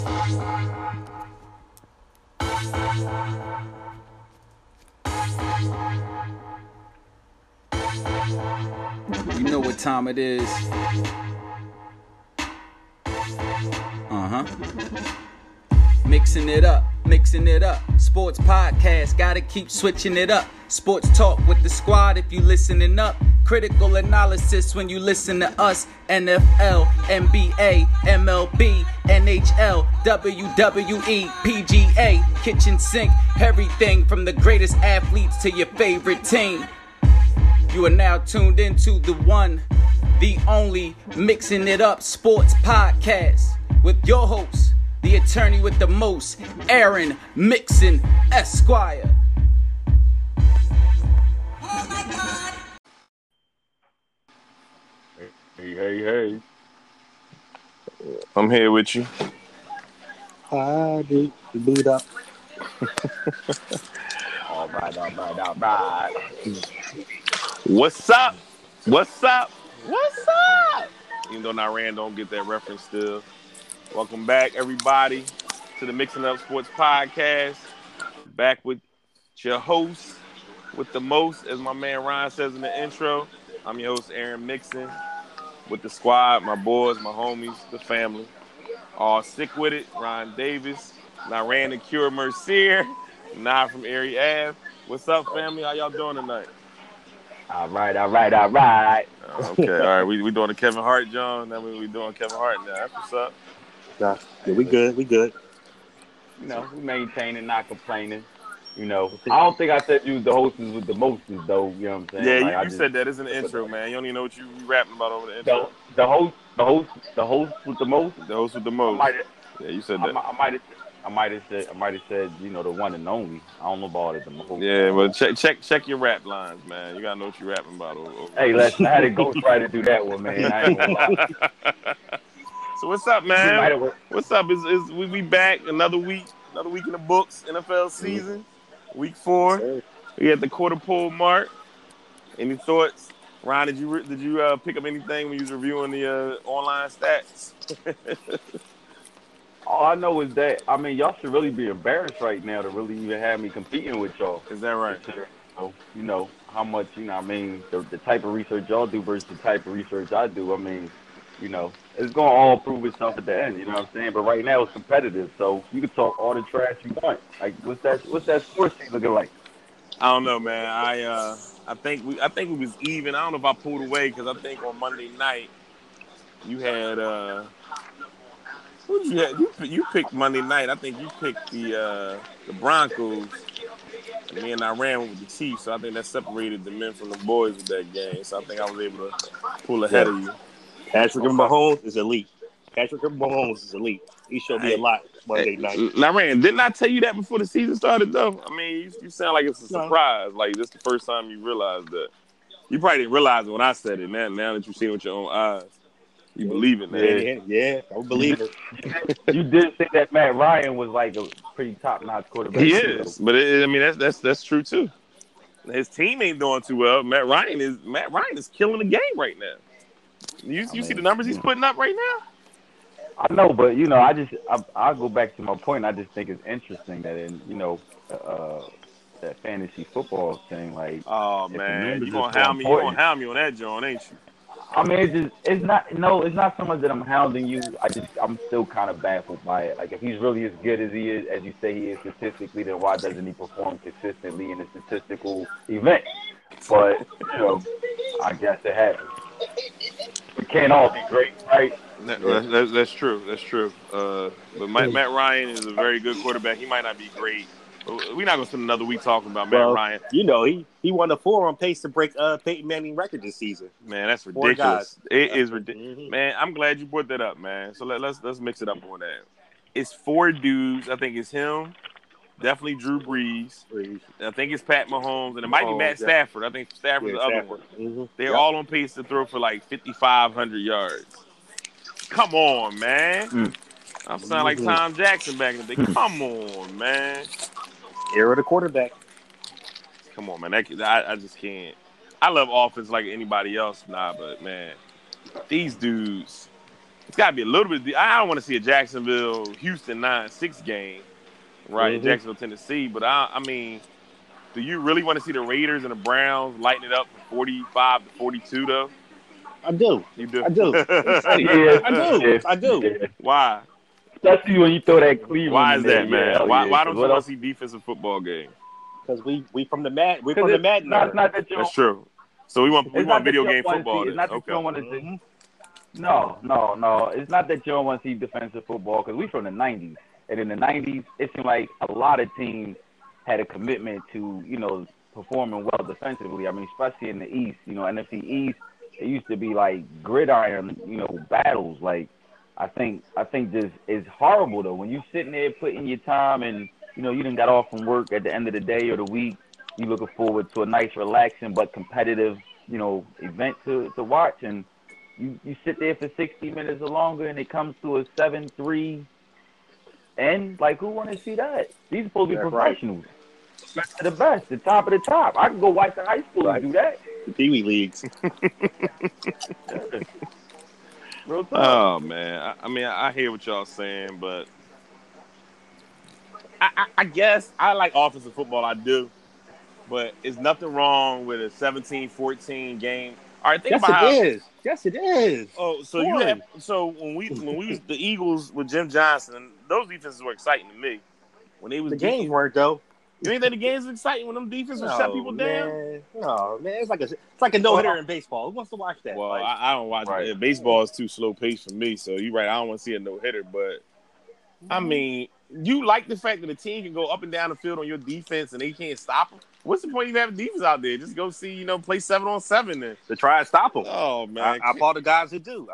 You know what time it is. Mixing it up. Sports podcast, gotta keep switching it up. Sports talk with the squad if you listening up. Critical analysis when you listen to us. NFL, NBA, MLB, NHL, WWE, PGA, kitchen sink, everything from the greatest athletes to your favorite team. You are now tuned into the one, the only Mixing It Up Sports Podcast with your host, the attorney with the most, Aaron Mixon Esquire. Hey. I'm here with you. Hi, dude. Boot up. All right. What's up? Even though Naran don't get that reference still. Welcome back, everybody, to the Mixing Up Sports Podcast. Back with your host, with the most, as my man Ryan says in the intro. I'm your host, Aaron Mixon, with the squad, my boys, my homies, the family. All sick with it. Ron Davis, Naran the Cure Mercier, Nah from Erie Ave. What's up, family? How y'all doing tonight? All right. Okay, all right. We doing the Kevin Hart, John. That means we doing Kevin Hart now. That's what's up. Yeah, we good. You know, we maintaining, not complaining. You know, I don't think I said you was the hostess with the mostest, though. You know what I'm saying? Yeah, like, you said that. It's an intro, man. You don't even know what you rapping about over the intro. The host with the most. The host with the most. Yeah, you said that. I might have said, you know, the one and only. I don't know about it. The most. Yeah, well, check your rap lines, man. You gotta know what you're rapping about. Hey, I had a ghost try to do that one, man. I ain't gonna lie. So what's up, man? What's up? Is we back another week in the books, NFL season, week 4. We at the quarter pole mark. Any thoughts, Ron? Did you pick up anything when you was reviewing the online stats? All I know is that, I mean, y'all should really be embarrassed right now to really even have me competing with y'all. Is that right? So, you know, how much, you know, I mean, the type of research y'all do versus the type of research I do, I mean, you know, it's going to all prove itself at the end, you know what I'm saying? But right now it's competitive, so you can talk all the trash you want. Like, what's that score sheet looking like? I don't know, man. I think we was even. I don't know if I pulled away because I think on Monday night you had who did you have? You picked Monday night. I think you picked the Broncos. And me and I ran with the Chiefs, so I think that separated the men from the boys with that game. So I think I was able to pull ahead of you. Patrick Mahomes is elite. He showed me a lot Monday night. Naran, didn't I tell you that before the season started, though? I mean, you sound like it's a surprise. Like, this is the first time you realized that. You probably didn't realize it when I said it. Now that you've seen it with your own eyes, you believe it, man. Yeah, I believe it. You did think that Matt Ryan was like a pretty top-notch quarterback. He is, but I mean that's true too. His team ain't doing too well. Matt Ryan is killing the game right now. You see the numbers he's putting up right now? I know, but you know, I go back to my point. I just think it's interesting that in, you know, that fantasy football thing, like, oh man, you gonna hound me on that, John, ain't you? I mean, it's not so much that I'm hounding you. I'm still kind of baffled by it. Like, if he's really as good as he is, as you say he is statistically, then why doesn't he perform consistently in a statistical event? But, you know, I guess it happens. We can't all be great, right? That's true. But Matt Ryan is a very good quarterback. He might not be great. We're not going to spend another week talking about Matt Ryan. You know, he won the 4 on pace to break Peyton Manning record this season. Man, that's ridiculous. It is ridiculous. Mm-hmm. Man, I'm glad you brought that up, man. So let's mix it up on that. It's 4 dudes. I think it's him. Definitely Drew Brees. I think it's Pat Mahomes. And it might be Matt Stafford. I think Stafford's the other one. Mm-hmm. They're all on pace to throw for like 5,500 yards. Come on, man. I'm sounding like Tom Jackson back in the day. Come on, man. Era of the quarterback. Come on, man. I just can't. I love offense like anybody else, but man, these dudes, it's got to be a little bit. I don't want to see a Jacksonville Houston 9-6 game, right? In Jacksonville, Tennessee. But I mean, do you really want to see the Raiders and the Browns lighten it up from 45-42 though? I do. You do. I do. Yeah, I do. Yeah. Why? Especially when you throw that Cleveland. Why is in there. that, man? Yeah, Why don't you what want else? to see defensive football games? Because we from the Madden. We're from the Madden. It's not that you That's true. So we want not that video you game don't wanna football. see- It's not that Okay. you don't want to see. No. It's not that you don't want to see defensive football because we from the 90s. And in the 90s, it seemed like a lot of teams had a commitment to, performing well defensively. I mean, especially in the East, NFC East, it used to be like gridiron, battles. Like, I think this is horrible, though. When you sitting there putting your time and, you done got off from work at the end of the day or the week, you looking forward to a nice, relaxing but competitive, event to watch. And you sit there for 60 minutes or longer and it comes to a 7-3 end. Like, who want to see that? These are supposed to be professionals. Best of the best, the top of the top. I can go watch the high school and do that. The Pee Wee leagues. Real talk. Oh man, I mean, I hear what y'all saying, but I guess I like offensive football. I do, but it's nothing wrong with a 17-14 game. All right, think Yes, about it is. Yes, it is. Oh, so Boy. you have when we was the Eagles with Jim Johnson, those defenses were exciting to me. When they was The games weren't though. You ain't think the games were exciting when them defenses would shut people down? No, man, it's like a no hitter in baseball. Who wants to watch that? Well, Like, I don't watch Right. it. Baseball is too slow paced for me, so you're right. I don't want to see a no hitter, but I mean, you like the fact that a team can go up and down the field on your defense and they can't stop them. What's the point of having defense out there? Just go see, play 7-on-7 then. to try and stop them. Oh man, I applaud the guys who do.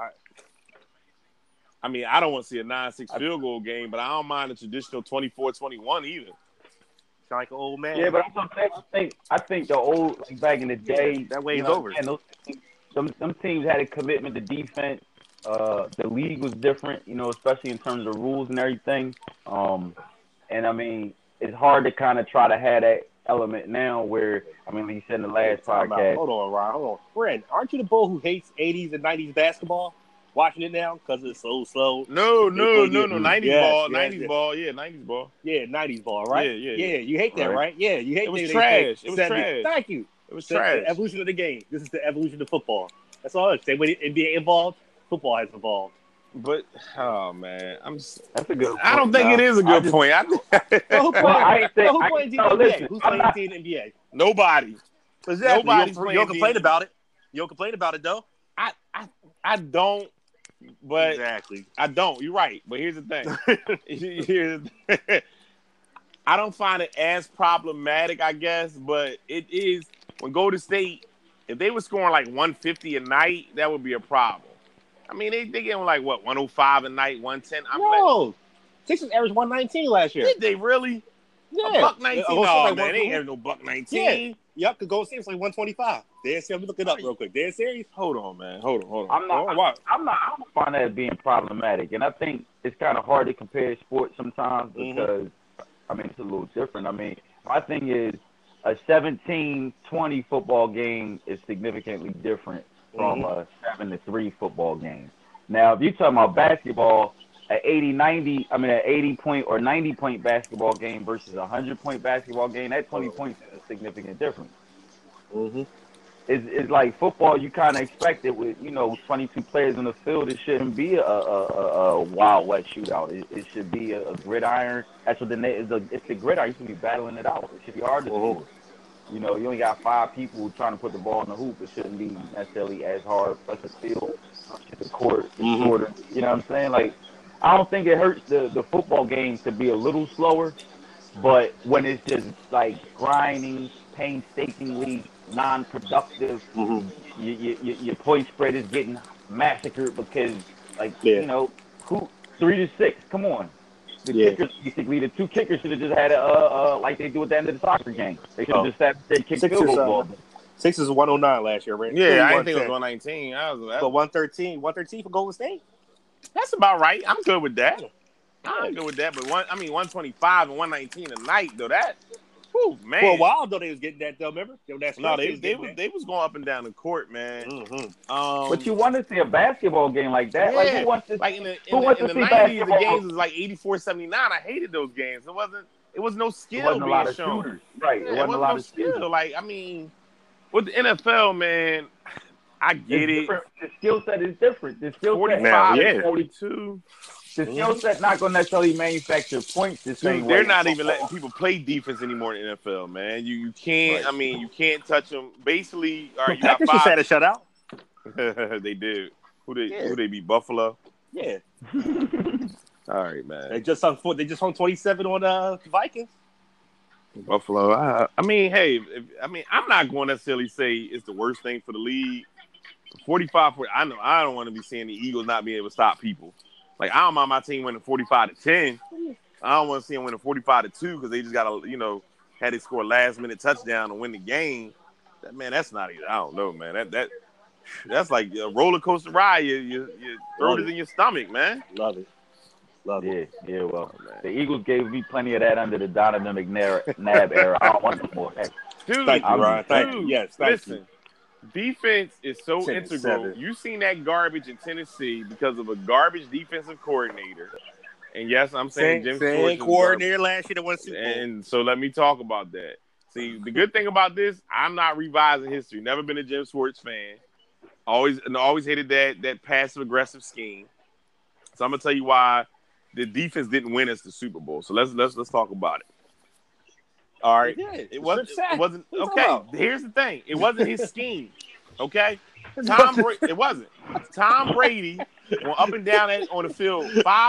I mean, I don't want to see a 9-6 field goal game, but I don't mind a traditional 24-21 either. Sound like an old man. Yeah, but I think the old, like back in the day, That wave's over. And some teams had a commitment to defense. The league was different, especially in terms of rules and everything. And I mean, it's hard to kind of try to have that element now where, I mean, like you said in the last podcast. Hold on, Ron. Hold on. Fred, aren't you the bull who hates 80s and 90s basketball? Watching it now because it's so slow. No. 90s Yes, ball. yes, 90s yes. ball. Yeah, 90s ball. Yeah, 90s ball, right? Yeah. You hate that, Right. right? Yeah, you hate It was that. trash. It was trash. Thank you. It was The trash. evolution of the game. This is the evolution of football. That's all it is. When NBA evolved, football has evolved. But, oh, man. That's a good point. I don't think it is a good point. Who plays in the NBA? listen, Who's I'm playing in the NBA? Nobody. Exactly. Nobody's You playing don't complain the- about it. You don't complain about it, though. I don't. But Exactly. I don't. You're right. But here's the thing. I don't find it as problematic, I guess, but it is when Golden State, if they were scoring like 150 a night, that would be a problem. I mean, they getting like, what, 105 a night, 110? No. Sixers averaged 119 last year. Did they really? Yeah. A buck 19? Golden State No, like man, they ain't 120. having no buck 19. Yep, because Golden State was like 125. Dead serious. Let me look it up real quick. Dead serious? Hold on, man. Hold on. I don't find that being problematic, and I think it's kind of hard to compare sports sometimes because, I mean, it's a little different. I mean, my thing is a 17-20 football game is significantly different from a 7-3 football game. Now, if you're talking about basketball, an 80-point or 90-point basketball game versus a 100-point basketball game, that 20 points is a significant difference. It's like football, you kind of expect it with, 22 players in the field. It shouldn't be a Wild West shootout. It should be a gridiron. That's what it's the gridiron. You should be battling it out. It should be hard to score. You only got 5 people trying to put the ball in the hoop. It shouldn't be necessarily as hard. Plus the field, the court, the shorter. You know what I'm saying? Like, I don't think it hurts the football game to be a little slower, but when it's just like grinding, painstakingly non-productive, your point spread is getting massacred because, who 3-6? Come on, kickers basically the 2 kickers should have just had like they do at the end of the soccer game. They should have just sat there and kicked field goal. Sixers was 109 last year, right? Yeah, I didn't think it was 119. So 113 for Golden State. That's about right. I'm good with that. I'm good with that. But 125 and 119 a night, though, that. Whew, man. For a while though, they was getting that though. Remember? No, they was going up and down the court, man. Mm-hmm. But you want to see a basketball game like that? Yeah. Like who wants to? Like in the who wants to 90s, see the basketball? games was like 84-79. I hated those games. It was no skill It wasn't a being lot of shown. shooters, right? Yeah, It wasn't a lot of skill. shooters. Like, I mean, with the NFL, man, I get it. Different. The skill set is different. The skill set 45 yeah. and 42. The skill set not going to necessarily manufacture points the same Dude, way. they're not even letting people play defense anymore in the NFL, man. You can't. Right. I mean, you can't touch them. Basically, all right, you got Packers just had a shutout. They did. Who they beat? Buffalo. Yeah, All right, man. they just hung 27 on Vikings. Buffalo. I mean, hey, I'm not going to necessarily say it's the worst thing for the league. 45. I know I don't want to be seeing the Eagles not being able to stop people. Like, I don't mind my team winning 45-10. I don't want to see them winning 45-2 because they just got to, had to score a last-minute touchdown to win the game. That's not even. I don't know, man. That's like a roller coaster ride. Your throat is in your stomach, man. Love it. Yeah. Well, the Eagles gave me plenty of that under the Donovan McNabb era. I don't want no more. Dude, Thank you, Ryan. Thank dude, you. Yes, thank listen. you. Defense is so 10-7. integral. You seen that garbage in Tennessee because of a garbage defensive coordinator. And yes, I'm saying Jim Schwartz is coordinator last year that won Super Bowl. And so let me talk about that. See, the good thing about this, I'm not revising history. Never been a Jim Schwartz fan. Always hated that passive aggressive scheme. So I'm gonna tell you why the defense didn't win us the Super Bowl. So let's talk about it. All right. It wasn't okay. Here's the thing. It wasn't his scheme. Okay? It wasn't. Tom Brady went up and down on the field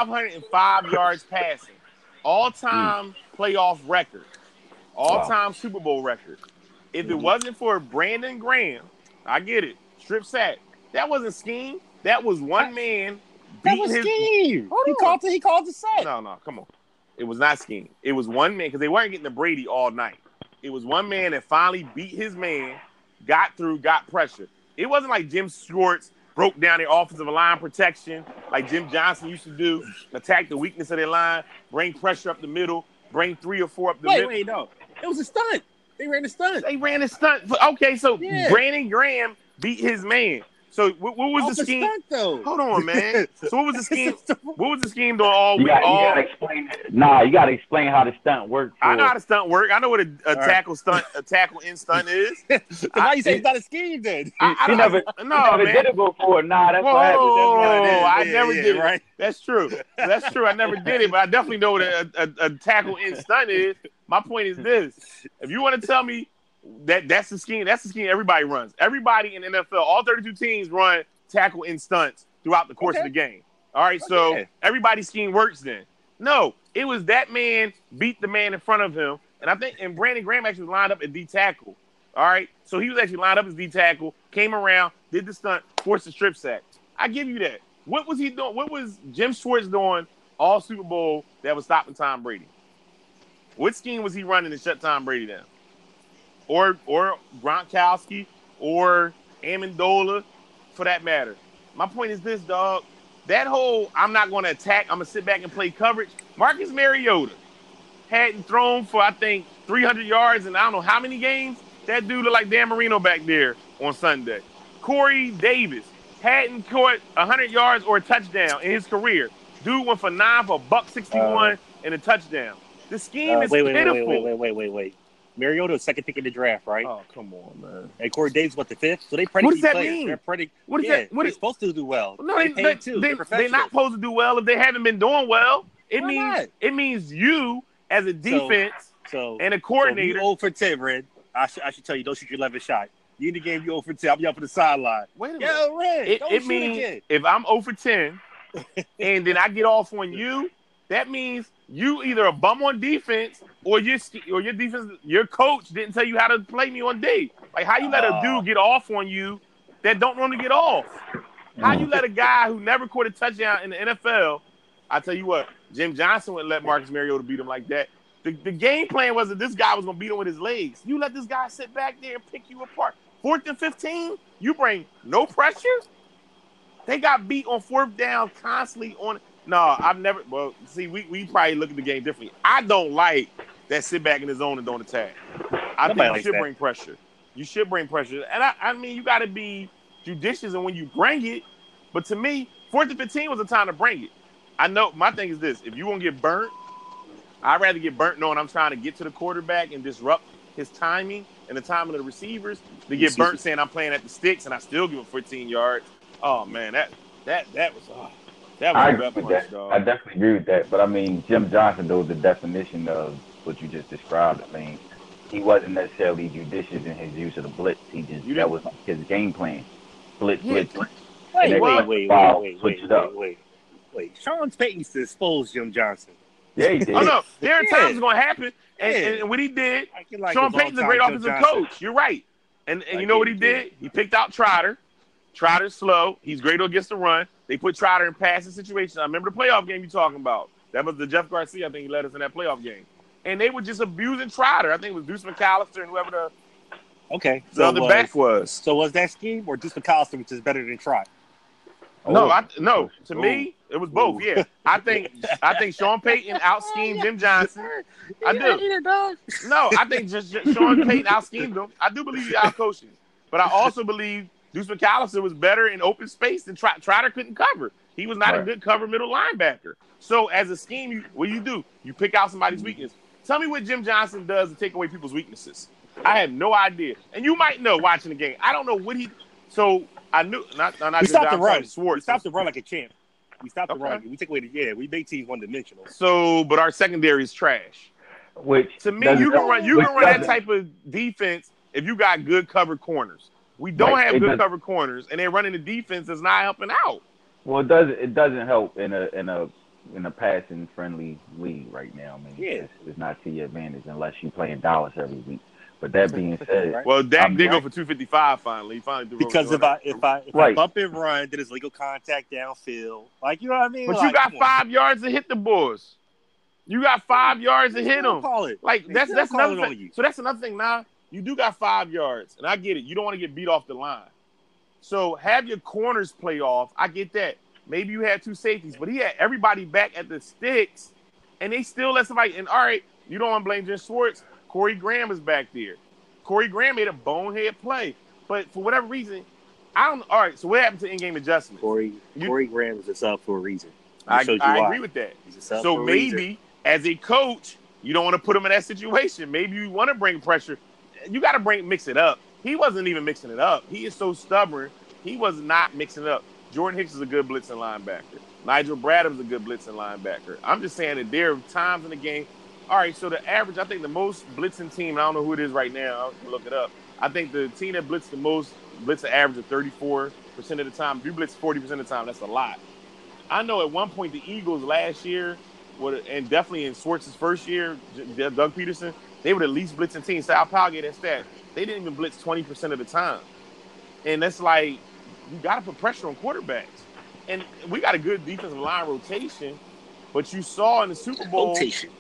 505 yards passing. All-time playoff record. All-time Super Bowl record. If it wasn't for Brandon Graham, I get it. Strip sack. That wasn't scheme. That was one man beating his scheme. He called the sack. No, come on. It was not scheme. It was one man because they weren't getting to Brady all night. It was one man that finally beat his man, got through, got pressure. It wasn't like Jim Schwartz broke down their offensive line protection like Jim Johnson used to do, attack the weakness of their line, bring pressure up the middle, bring 3 or 4 up the middle. Wait, no. It was a stunt. They ran a stunt. Okay, so Brandon Graham beat his man. So what was the scheme? Stunt, though. Hold on, man. So what was the scheme? What was the scheme doing all week? You gotta explain it. Nah, you gotta explain how the stunt worked. I know how the stunt work. I know what a tackle in stunt is. Why you say it's not a scheme then? He never did it before. Nah, that's what happened. I never did it. Right? That's true. I never did it, but I definitely know what a tackle in stunt is. My point is this: if you want to tell me that's the scheme everybody runs. Everybody in the NFL, all 32 teams run tackle in stunts throughout the course of the game. All right, so everybody's scheme works then. No, it was that man beat the man in front of him, and Brandon Graham actually lined up at D tackle. All right, so he was actually lined up as D tackle, came around, did the stunt, forced the strip sack. I give you that. What was he doing? What was Jim Schwartz doing all Super Bowl that was stopping Tom Brady? What scheme was he running to shut Tom Brady down? Or Gronkowski, or Amendola, for that matter. My point is this, dog. That whole I'm not going to attack, I'm going to sit back and play coverage. Marcus Mariota hadn't thrown for, I think, 300 yards in I don't know how many games. That dude looked like Dan Marino back there on Sunday. Corey Davis hadn't caught 100 yards or a touchdown in his career. Dude went for 9 for $161 and a touchdown. The scheme is pitiful. Wait. Mariota was second pick in the draft, right? Oh, come on, man. And Corey Davis was the 5th. So they what does that players. mean? What is that? They're supposed to do well. No, they're not supposed to do well if they haven't been doing well. It means you as a defense and a coordinator. So you 0 for 10, Red. I should tell you, don't shoot your 11th shot. You in the game, you 0 for 10. I'll be up on the sideline. Wait a minute. Yo, Red, it means if I'm 0 for 10 and then I get off on you, that means you either a bum on defense or your defense, your coach didn't tell you how to play me on D. Like, how you let a dude get off on you that don't want to get off? How you let a guy who never caught a touchdown in the NFL? I tell you what, Jim Johnson wouldn't let Marcus Mariota beat him like that. The game plan was that this guy was going to beat him with his legs. You let this guy sit back there and pick you apart. 4th and 15, you bring no pressure? They got beat on 4th down constantly on – No, I've never – well, see, we probably look at the game differently. I don't like that sit back in the zone and don't attack. I Nobody think likes you should that. bring pressure. You should bring pressure. And I mean, you got to be judicious in when you bring it. But to me, 4th and 15 was the time to bring it. I know my thing is this. If you want to get burnt, I'd rather get burnt knowing I'm trying to get to the quarterback and disrupt his timing and the timing of the receivers than get burnt saying I'm playing at the sticks and I still give him 14 yards. Oh, man, that was I a agree gut with punch, that. dog. I definitely agree with that. But I mean, Jim Johnson, though, is the definition of what you just described. I mean, he wasn't necessarily judicious in his use of the blitz. That was like his game plan. Blitz. Wait. Sean Payton used to expose Jim Johnson. Yeah, he did. Oh, no. There are times it's going to happen. And what he did, Sean Payton's a great offensive coach. You're right. And you know what he did? He picked out Trotter. Trotter's slow. He's great against the run. They put Trotter in passing situations. I remember the playoff game you're talking about. That was the Jeff Garcia. I think he led us in that playoff game. And they were just abusing Trotter. I think it was Deuce McAllister and whoever the other back was. So was that scheme or Deuce McAllister, which is better than Trot? No. To me, it was both. Yeah, I think Sean Payton out-schemed Jim Johnson. I do. No, I think just Sean Payton out-schemed him. I do believe he out-coached him. But I also believe Deuce McAllister was better in open space than Trotter couldn't cover. He was not a good cover middle linebacker. So as a scheme, what do? You pick out somebody's weakness. Tell me what Jim Johnson does to take away people's weaknesses. I have no idea. And you might know watching the game. I don't know what he – so I knew – not we stopped the run. Schwartz. We stopped the run like a champ. We stopped the run. We took away we made teams one-dimensional. So, but our secondary is trash. Which to me, you can run that type of defense if you got good covered corners. We don't have good covered corners, and they're running the defense that's not helping out. Well, it doesn't help in a passing friendly league right now. I mean, it's not to your advantage unless you're playing Dallas every week. But that being said, well, Dak did go for 255 finally. He finally threw because if I bump and run, then it's legal contact downfield. Like, you know what I mean? But you got 5 yards to hit the boys. You got 5 yards to hit them. Like that's another thing. So that's another thing. Now you do got 5 yards, and I get it. You don't want to get beat off the line. So have your corners play off. I get that. Maybe you had 2 safeties, but he had everybody back at the sticks, and they still let somebody. And all right, you don't want to blame Jim Schwartz. Corey Graham is back there. Corey Graham made a bonehead play, but for whatever reason, I don't. All right, so what happened to in-game adjustment? Corey Graham is a sub for a reason. I agree with that. So maybe as a coach, you don't want to put him in that situation. Maybe you want to bring pressure. You got to mix it up. He wasn't even mixing it up. He is so stubborn. He was not mixing it up. Jordan Hicks is a good blitzing linebacker. Nigel Bradham's a good blitzing linebacker. I'm just saying that there are times in the game. All right, so the average, I think the most blitzing team, I don't know who it is right now. I'll look it up. I think the team that blitzed the most blitz an average of 34% of the time. If you blitz 40% of the time, that's a lot. I know at one point the Eagles last year, and definitely in Schwartz's first year, Doug Peterson, they were the least blitzing team. Sal Powell gave that stat. They didn't even blitz 20% of the time. And that's like, you got to put pressure on quarterbacks. And we got a good defensive line rotation, but you saw in the Super Bowl.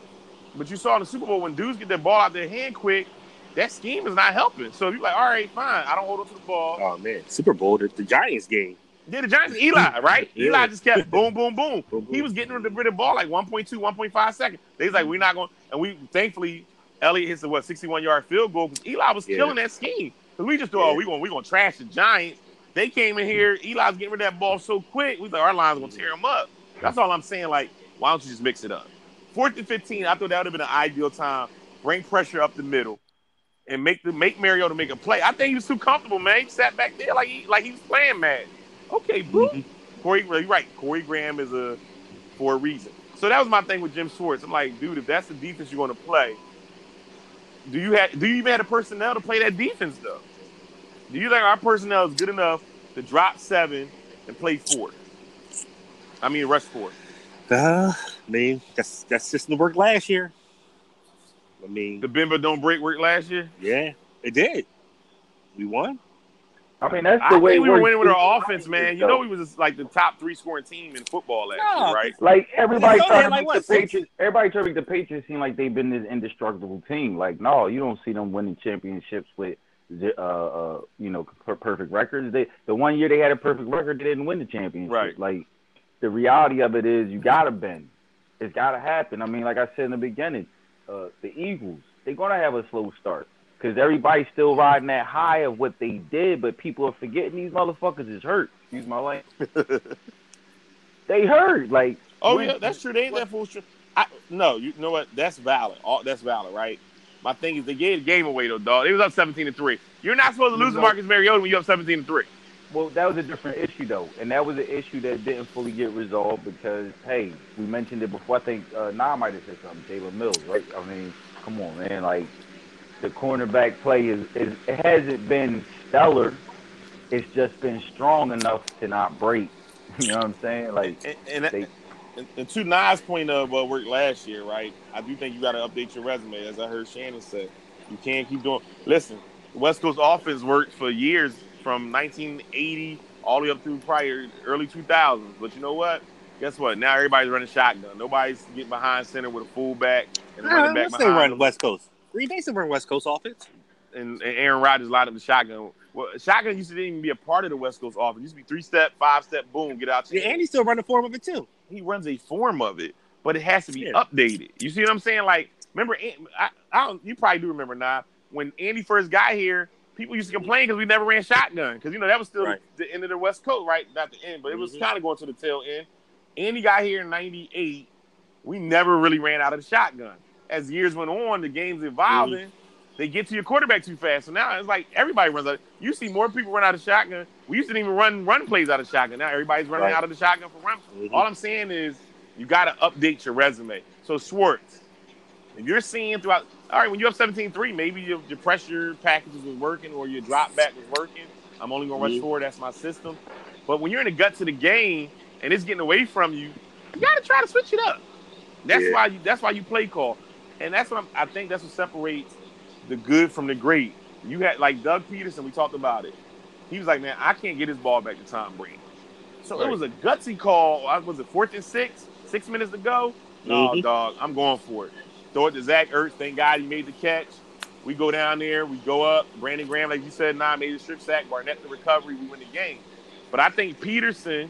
When dudes get their ball out their hand quick, that scheme is not helping. So if you're like, all right, fine, I don't hold on to the ball. Oh, man. Super Bowl, the Giants game. Yeah, the Giants, Eli, right? Yeah. Eli just kept boom, boom, boom. He was getting rid of the ball like 1.2, 1.5 seconds. They was like, we're not going – and we – thankfully, Elliott hits a, 61-yard field goal because Eli was killing that scheme. Because we just thought, we're going to trash the Giants. They came in here. Eli's getting rid of that ball so quick. We thought our line's going to tear him up. That's all I'm saying. Like, why don't you just mix it up? 4th and 15, I thought that would have been an ideal time. Bring pressure up the middle and make Mariota make a play. I think he was too comfortable, man. He sat back there like he was playing mad. Okay, bro. Corey, you're right. Corey Graham is for a reason. So that was my thing with Jim Schwartz. I'm like, dude, if that's the defense you're going to play, do you even have the personnel to play that defense, though? Do you think our personnel is good enough to drop 7 and play 4? I mean, rush 4. I mean, that's just the work last year. I mean, the Bimba don't break work last year. Yeah, it did. We won. I mean, that's the way we were winning with our offense, man. You know, we was just like the top 3 scoring team in football last year, right? Like everybody trying to make the Patriots. Everybody trying to make the Patriots seem like they've been this indestructible team. Like, no, you don't see them winning championships with, perfect records. The one year they had a perfect record, they didn't win the championship. Right. Like, the reality of it is, you gotta bend. It's gotta happen. I mean, like I said in the beginning, the Eagles, they're gonna have a slow start because everybody's still riding that high of what they did, but people are forgetting these motherfuckers is hurt. Excuse my language. They hurt. Like, oh yeah, that's true. They ain't that full strength. No, you know what? That's valid. That's valid, right? My thing is they gave the game away though, dog. They was up 17-3. You're not supposed to lose to Marcus Mariota when you're up 17-3. Well, that was a different issue though, and that was an issue that didn't fully get resolved because, hey, we mentioned it before. I think might have said something. Jalen Mills, right? I mean, come on, man. Like, the cornerback play it hasn't been stellar. It's just been strong enough to not break. You know what I'm saying? Like, and to Nas' point of what worked last year, right? I do think you got to update your resume, as I heard Shannon say. You can't keep doing. Listen, the West Coast offense worked for years from 1980 all the way up through prior early 2000s. But you know what? Guess what? Now everybody's running shotgun. Nobody's getting behind center with a fullback and running back behind. They run West Coast. Green Bay still run West Coast offense. And Aaron Rodgers lined up the shotgun. Well, shotgun used to didn't even be a part of the West Coast offense. It used to be 3-step, 5-step, boom, get out. Yeah, Andy's still running a form of it too. He runs a form of it, but it has to be updated. You see what I'm saying? Like, remember, I don't. You probably do remember now when Andy first got here. People used to complain because we never ran shotgun because that was still the end of the West Coast, right? Not the end, but it was kind of going to the tail end. Andy got here in '98. We never really ran out of the shotgun. As years went on, the game's evolving. They get to your quarterback too fast. So now it's like everybody runs out. You see more people run out of shotgun. We used to even run plays out of shotgun. Now everybody's running out of the shotgun for run. All I'm saying is you got to update your resume. So Schwartz, if you're seeing throughout, all right, when you're up 17-3, maybe your pressure packages was working or your drop back was working. I'm only going to rush forward. That's my system. But when you're in the guts of the game and it's getting away from you, you got to try to switch it up. That's why you play call. And that's what I think that's what separates the good from the great. You had like Doug Peterson, we talked about it. He was like, man, I can't get his ball back to Tom Brady. So it was a gutsy call. Was it 4th and 6? 6 minutes to go? No, dog, I'm going for it. Throw it to Zach Ertz. Thank God he made the catch. We go down there. We go up. Brandon Graham, like you said, made the strip sack. Barnett the recovery. We win the game. But I think Peterson,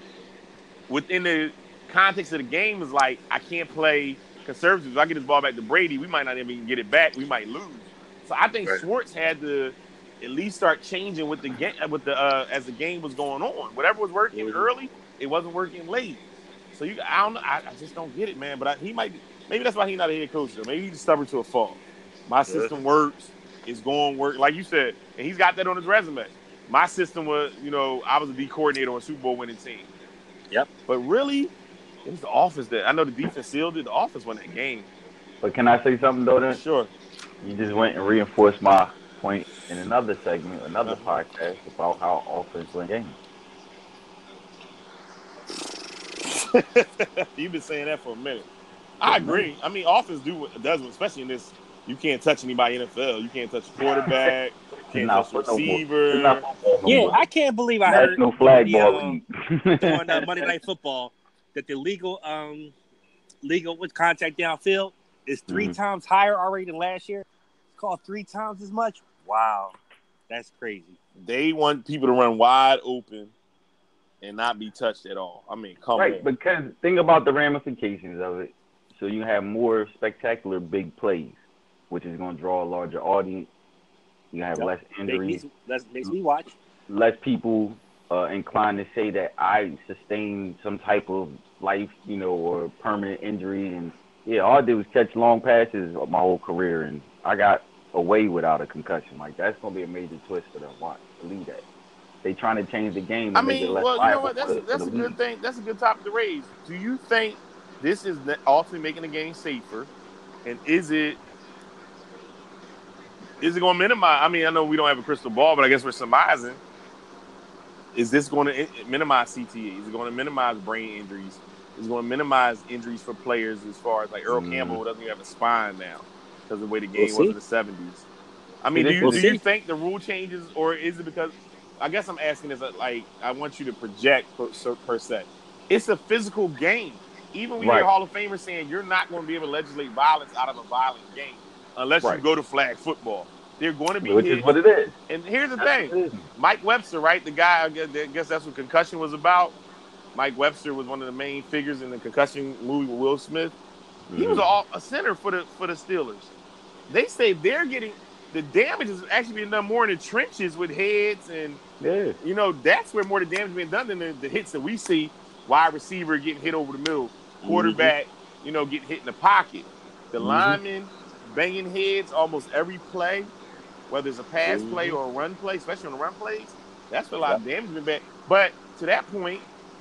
within the context of the game, is like, I can't play conservative. If I get this ball back to Brady, we might not even get it back. We might lose. So I think Schwartz had to at least start changing with the game, as the game was going on. Whatever was working early, it wasn't working late. So I don't know. I just don't get it, man. But he might. Maybe that's why he's not a head coach. Though. Maybe he's stubborn to a fault. My system works. It's going to work, like you said, and he's got that on his resume. My system was, I was a D coordinator on a Super Bowl winning team. Yep. But really, it was the offense that I know the defense sealed it. The offense won that game. But can I say something though? Then sure. You just went and reinforced my point in another segment, another podcast about how offense win games. You've been saying that for a minute. I agree. I mean, offense does, especially in this. You can't touch anybody in the NFL. You can't touch a quarterback. You can't touch a receiver. I can't believe I heard no flag ball on Monday Night Football that the legal with contact downfield is 3 times higher already than last year. It's called 3 times as much. Wow, that's crazy. They want people to run wide open and not be touched at all. I mean, come on. Right, because think about the ramifications of it. So you have more spectacular big plays, which is going to draw a larger audience. You have less injuries. Makes me watch. Less people inclined to say that I sustained some type of life, or permanent injury. And, all I did was catch long passes my whole career, and I got away without a concussion. Like, that's going to be a major twist for them. Watch. Believe that. They trying to change the game. I mean, well, you know what? That's a good thing. That's a good topic to raise. Do you think this is ultimately making the game safer? And is it going to minimize? I mean, I know we don't have a crystal ball, but I guess we're surmising. Is this going to minimize CTE? Is it going to minimize brain injuries? Is it going to minimize injuries for players as far as like Earl Campbell doesn't even have a spine now because of the way the game was in the 70s? I mean, do you think the rule changes, or is it because – I guess I'm asking this like I want you to project per se. It's a physical game. Even when you hear Hall of Famers saying you're not going to be able to legislate violence out of a violent game unless you go to flag football. They're going to be Which is what it is. And here's the thing. Mike Webster, right? The guy, I guess that's what concussion was about. Mike Webster was one of the main figures in the concussion movie with Will Smith. He was a center for the Steelers. They say they're getting the damage is actually being done more in the trenches with heads and that's where more of the damage is being done than the hits that we see. Wide receiver getting hit over the middle, quarterback, getting hit in the pocket. The linemen banging heads almost every play, whether it's a pass play or a run play, especially on the run plays. That's where a lot of damage has been bad. But to that point,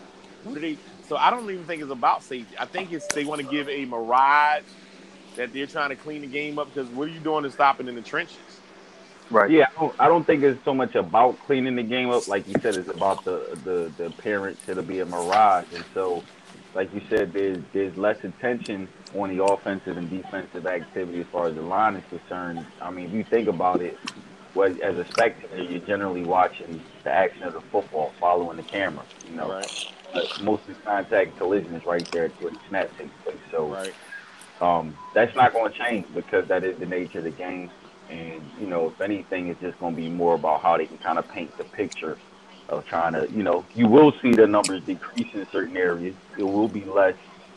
so I don't even think it's about safety. I think they want to give a mirage that they're trying to clean the game up because what are you doing to stop it in the trenches? Right. Yeah, I don't think it's so much about cleaning the game up. Like you said, it's about the appearance. It'll be a mirage. And so, like you said, there's less attention on the offensive and defensive activity as far as the line is concerned. I mean, if you think about it, as a spectator, you're generally watching the action of the football, following the camera. Right. Most of the contact collision is right there where the snap takes place. So that's not going to change because that is the nature of the game. And, if anything, it's just going to be more about how they can kind of paint the picture of trying to, you will see the numbers decrease in certain areas. There will be less,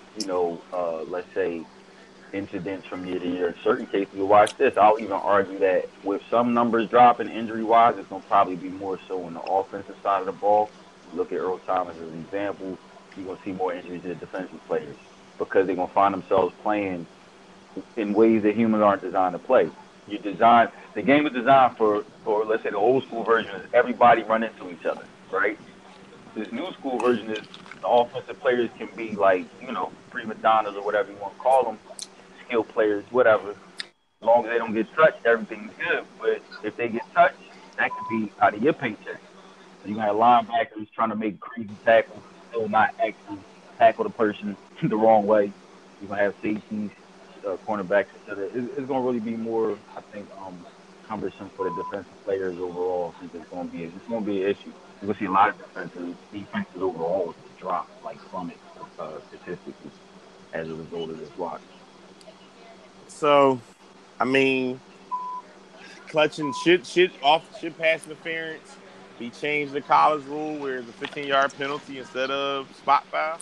let's say, incidents from year to year. In certain cases, you watch this, I'll even argue that with some numbers dropping injury-wise, it's going to probably be more so on the offensive side of the ball. Look at Earl Thomas as an example. You're going to see more injuries to the defensive players because they're going to find themselves playing in ways that humans aren't designed to play. The game is designed for let's say the old school version is everybody run into each other, right? This new school version is the offensive players can be like, prima donnas or whatever you want to call them, skill players, whatever. As long as they don't get touched, everything's good. But if they get touched, that could be out of your paycheck. So you got linebackers trying to make crazy tackles, still not actually tackle the person the wrong way. You're going to have safeties, cornerbacks, etc. It's going to really be more, I think, cumbersome for the defensive players overall. I think it's going to be an issue. You're going to see a lot of defenses overall drop, from it statistically as a result of this block. So, I mean, clutching should pass interference be changed the college rule where it's a 15-yard penalty instead of spot foul?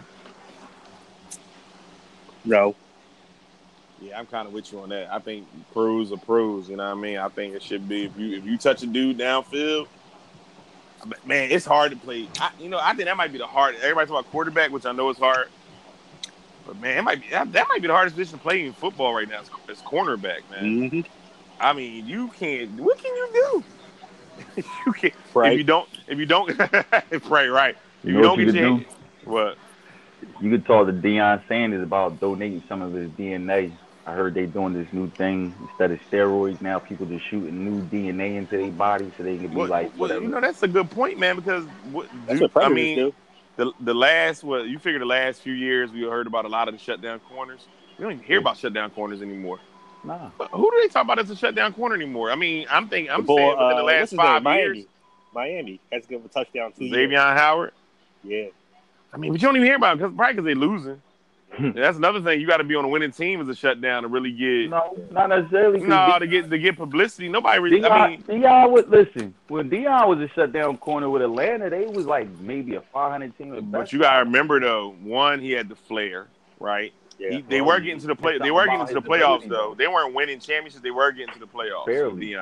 No. Yeah, I'm kind of with you on that. I think pros are pros. You know what I mean? I think it should be if you touch a dude downfield, man, it's hard to play. I think that might be the hard. Everybody talk about quarterback, which I know is hard, but man, that might be the hardest position to play in football right now. It's cornerback, man. Mm-hmm. I mean, you can't. What can you do? You can't. Right. If you don't. right. You know what you could do? What? You could talk to Deion Sanders about donating some of his DNA. I heard they doing this new thing instead of steroids. Now people just shooting new DNA into their body so they can be whatever. Well, that's a good point, man. Because do. The last you figure the last few years we heard about a lot of the shutdown corners. We don't even hear about shutdown corners anymore. Nah. Who do they talk about as a shutdown corner anymore? I mean, I'm saying within the last 5 years, Miami has to give a touchdown to Xavier Howard. Yeah. I mean, but you don't even hear about them because they're losing. That's another thing. You got to be on a winning team as a shutdown to really get. No, not necessarily. No, to get publicity. Nobody really. Deion would listen. When Deion was a shutdown corner with Atlanta, they was like maybe a 500 team. But you got to remember though, one, he had the flair, right? Yeah. They were getting to the play. They were getting to the playoffs though. They weren't winning championships. They were getting to the playoffs. Barely.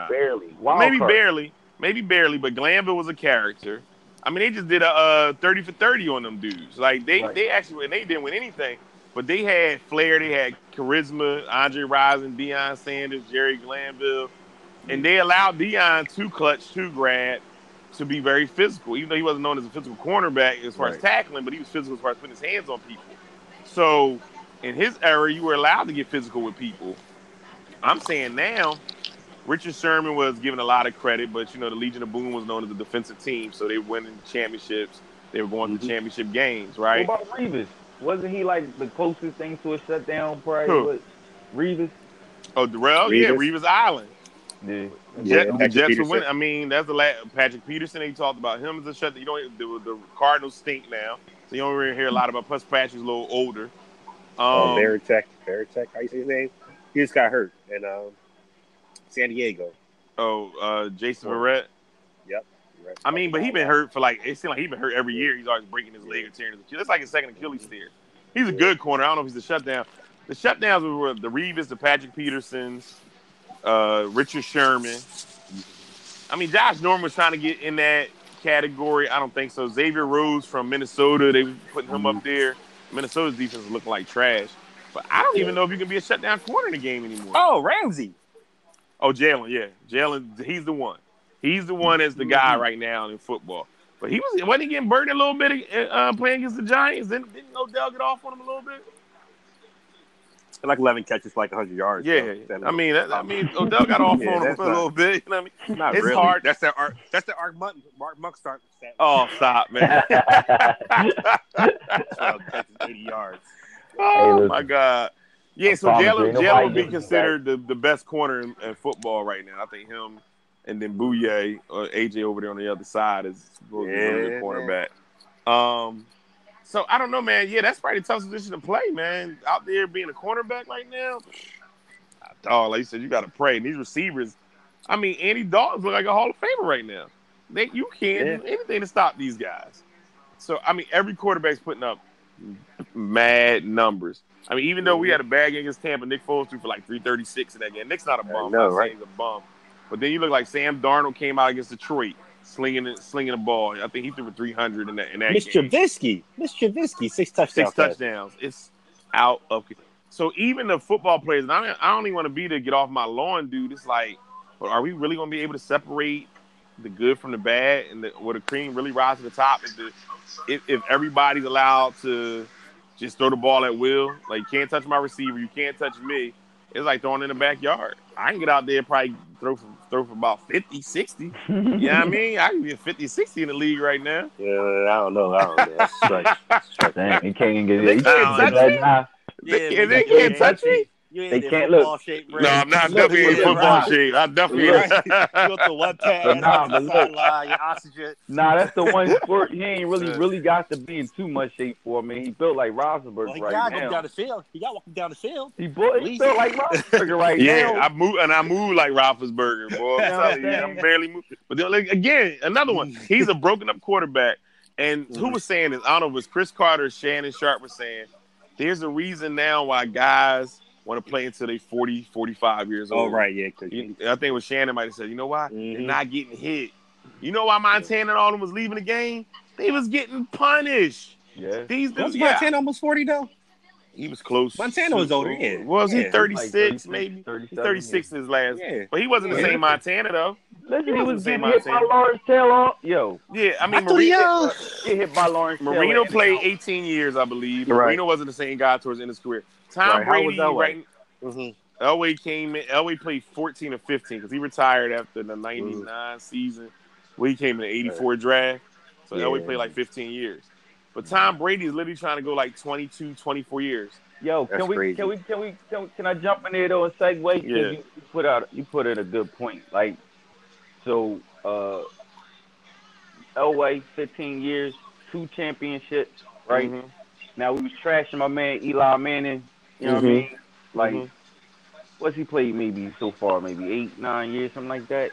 Maybe barely. But Glanville was a character. I mean, they just did a 30 for 30 on them dudes. Like they actually, and they didn't win anything. But they had flair, they had charisma, Andre Rison, Deion Sanders, Jerry Glanville. And they allowed Deion to clutch, to grab, to be very physical. Even though he wasn't known as a physical cornerback as far as tackling, but he was physical as far as putting his hands on people. So in his era, you were allowed to get physical with people. I'm saying now, Richard Sherman was given a lot of credit, but, the Legion of Boom was known as a defensive team, so they were winning championships. They were going to championship games, right? What about Revis? Wasn't he like the closest thing to a shutdown probably with Revis? Oh, Darrell? Yeah, Revis Island. Yeah. The Jets were winning. I mean, that's the last. Patrick Peterson, they talked about him as a shutdown. The Cardinals stink now, so you don't really hear a lot about. Plus, Patrick's a little older. Baritek, how you say his name? He just got hurt in San Diego. Jason Verrett. Yep. I mean, but he's been hurt for it seems like he's been hurt every year. He's always breaking his leg or tearing his Achilles. That's like his second Achilles tear. He's a good corner. I don't know if he's a shutdown. the shutdowns were the Reeves, the Patrick Petersons, Richard Sherman. I mean, Josh Norman was trying to get in that category. I don't think so. Xavier Rhodes from Minnesota, they were putting him up there. Minnesota's defense is looking like trash. But I don't even know if you can be a shutdown corner in the game anymore. Oh, Ramsey. Oh, Jalen, yeah. Jalen, he's the one. He's the one as the guy right now in football. But wasn't he getting burned a little bit playing against the Giants? Didn't Odell get off on him a little bit? Like 11 catches for like 100 yards. Yeah, so I mean, Odell got off on him for a little bit. You know what I mean? Not it's really. hard. That's the Mark Monk start. Oh, stop, man. 12 catches, 80 yards. Oh, my God. Yeah, so Jalen would be gets considered the best corner in football right now. I think him and then Bouye or AJ over there on the other side is supposed to be a good cornerback. So, I don't know, man. Yeah, that's probably the toughest position to play, man. Out there being a cornerback right now. Dog, like you said, you got to pray. And these receivers, I mean, Andy Dalton's look like a Hall of Famer right now. You can't do anything to stop these guys. So, I mean, every quarterback's putting up mad numbers. I mean, even though we had a bad game against Tampa, Nick Foles threw for like 336 in that game. Nick's not a bum. No, right? He's a bum. But then you look like Sam Darnold came out against Detroit, slinging the ball. I think he threw for 300 in that game. Mitch Trubisky, 6 touchdowns. 6 touchdowns. It's out of. So even the football players, and I don't even want to be to get off my lawn, dude. It's like, are we really going to be able to separate the good from the bad, and will the cream really rise to the top? If everybody's allowed to just throw the ball at will, like you can't touch my receiver, you can't touch me. It's like throwing in the backyard. I can get out there and probably throw for about 50, 60. You know what I mean? I can be a 50, 60 in the league right now. Yeah, I don't know. That's right. Damn, he can't get They it. can't touch me. They can't touch me. They can't look. No, I'm not definitely in football shape. I definitely You want the one pass on the sideline, your oxygen. Nah, that's the one sport he ain't really got to be in too much shape for. I mean, he built like Rosenberg He right got now. down the field. He got walking down the field. He built like Rosenberg right yeah, now. I move like Roethlisberger, boy. I'm telling you, I'm barely moving. But then, like, again, another one. He's a broken up quarterback. And who was saying this? I don't know if it was Chris Carter or Shannon Sharp was saying, there's a reason now why guys want to play until they 40, 45 years old. Oh, right, yeah. I think it was Shannon might have said, you know why? They're not getting hit. You know why Montana and all them was leaving the game? They was getting punished. Yeah. These dudes, Montana almost 40, though? He was close. Montana was older, yeah. Was he 36, like maybe? 37, He's 36 in his last. Yeah. But he wasn't the same Montana, though. Listen, he was the getting same hit by Montana. Lawrence Taylor. Yo. Yeah, I mean, Get hit by Lawrence Marino Taylor. played 18 years, I believe. Right. Marino wasn't the same guy towards the end of his career. Tom Brady, right? Elway came in. Elway played 14 or 15 because he retired after the 99 season. Well, he came in the 84 draft. So Elway played like 15 years. But Tom Brady is literally trying to go like 22, 24 years. Yo, can I jump in there though and segue? Yeah. You put in a good point. Like, so Elway, 15 years, 2 championships, right? Mm-hmm. Now we was trashing my man Eli Manning. You know what I mean? Like, what's he played maybe so far? Maybe 8, 9 years, something like that.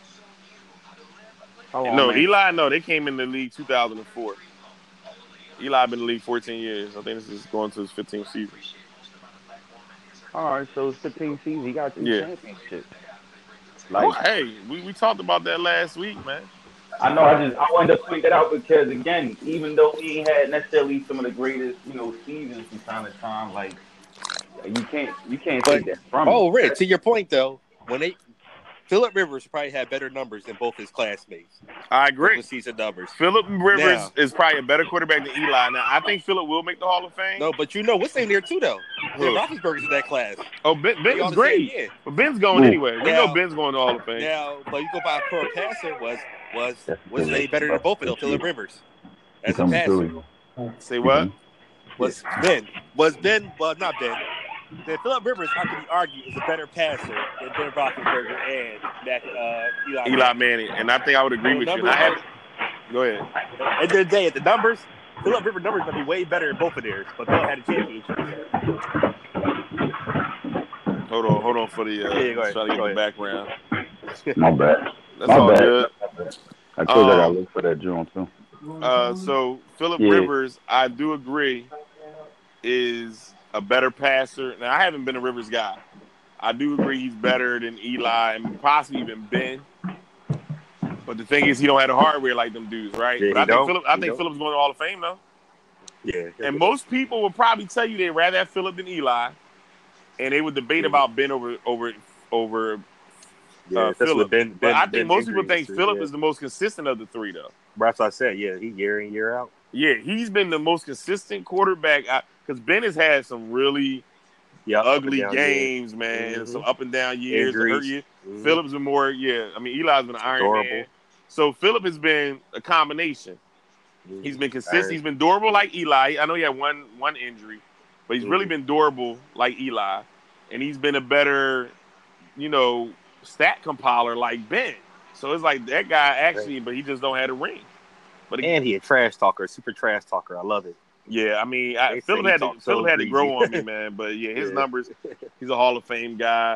Eli, they came in the league 2004. Eli been in the league 14 years. I think this is going to his 15th season. All right, so it's 15 seasons. He got 2 championships. Like, hey, we talked about that last week, man. I know. I wanted to point that out because again, even though he ain't had necessarily some of the greatest, seasons from time to time, like you can't take that from him. Oh, Rick, to your point though, Phillip Rivers probably had better numbers than both his classmates. I agree. Season numbers. Phillip Rivers is probably a better quarterback than Eli. Now, I think Phillip will make the Hall of Fame. No, but what's in there too, though? Ben Roethlisberger's in that class. Oh, Ben's great. But Ben's going anyway. We know Ben's going to the Hall of Fame. Now, but you go by per passer, was they better than both of them? Phillip Rivers as a passer. Say what? Was not Ben. Then Phillip Rivers, how can you argue, is a better passer than Ben Roethlisberger and Eli Manning. And I think I would agree with you. Go ahead. At the end of the day, at the numbers, Phillip Rivers' numbers might be way better than both of theirs, but they all had a championship. Hold on for the trying to get the background. My bad. That's all good. I told you I gotta look for that joint too. So Phillip Rivers, I do agree, is a better passer. Now, I haven't been a Rivers guy. I do agree he's better than Eli and possibly even Ben. But the thing is, he don't have the hardware like them dudes, right? Yeah, But I think Phillips going to Hall of Fame though. Yeah. And most people will probably tell you they'd rather have Phillip than Eli, and they would debate about Ben over Phillip. But I think most people think Phillip is the most consistent of the three, though. That's what I said. Yeah, he year in, year out. Yeah, he's been the most consistent quarterback because Ben has had some really ugly games, man. Mm-hmm. Some up and down years, hurt years. Mm-hmm. Phillip's been more, I mean, Eli's been an Iron Man. So Phillip has been a combination. Mm-hmm. He's been consistent. He's been durable like Eli. I know he had one injury, but he's really been durable like Eli, and he's been a better, stat compiler like Ben. So it's like that guy actually, but he just don't have a ring. But and he a trash talker, super trash talker. I love it. Yeah, I mean, Phillip had to grow on me, man. But his numbers, he's a Hall of Fame guy.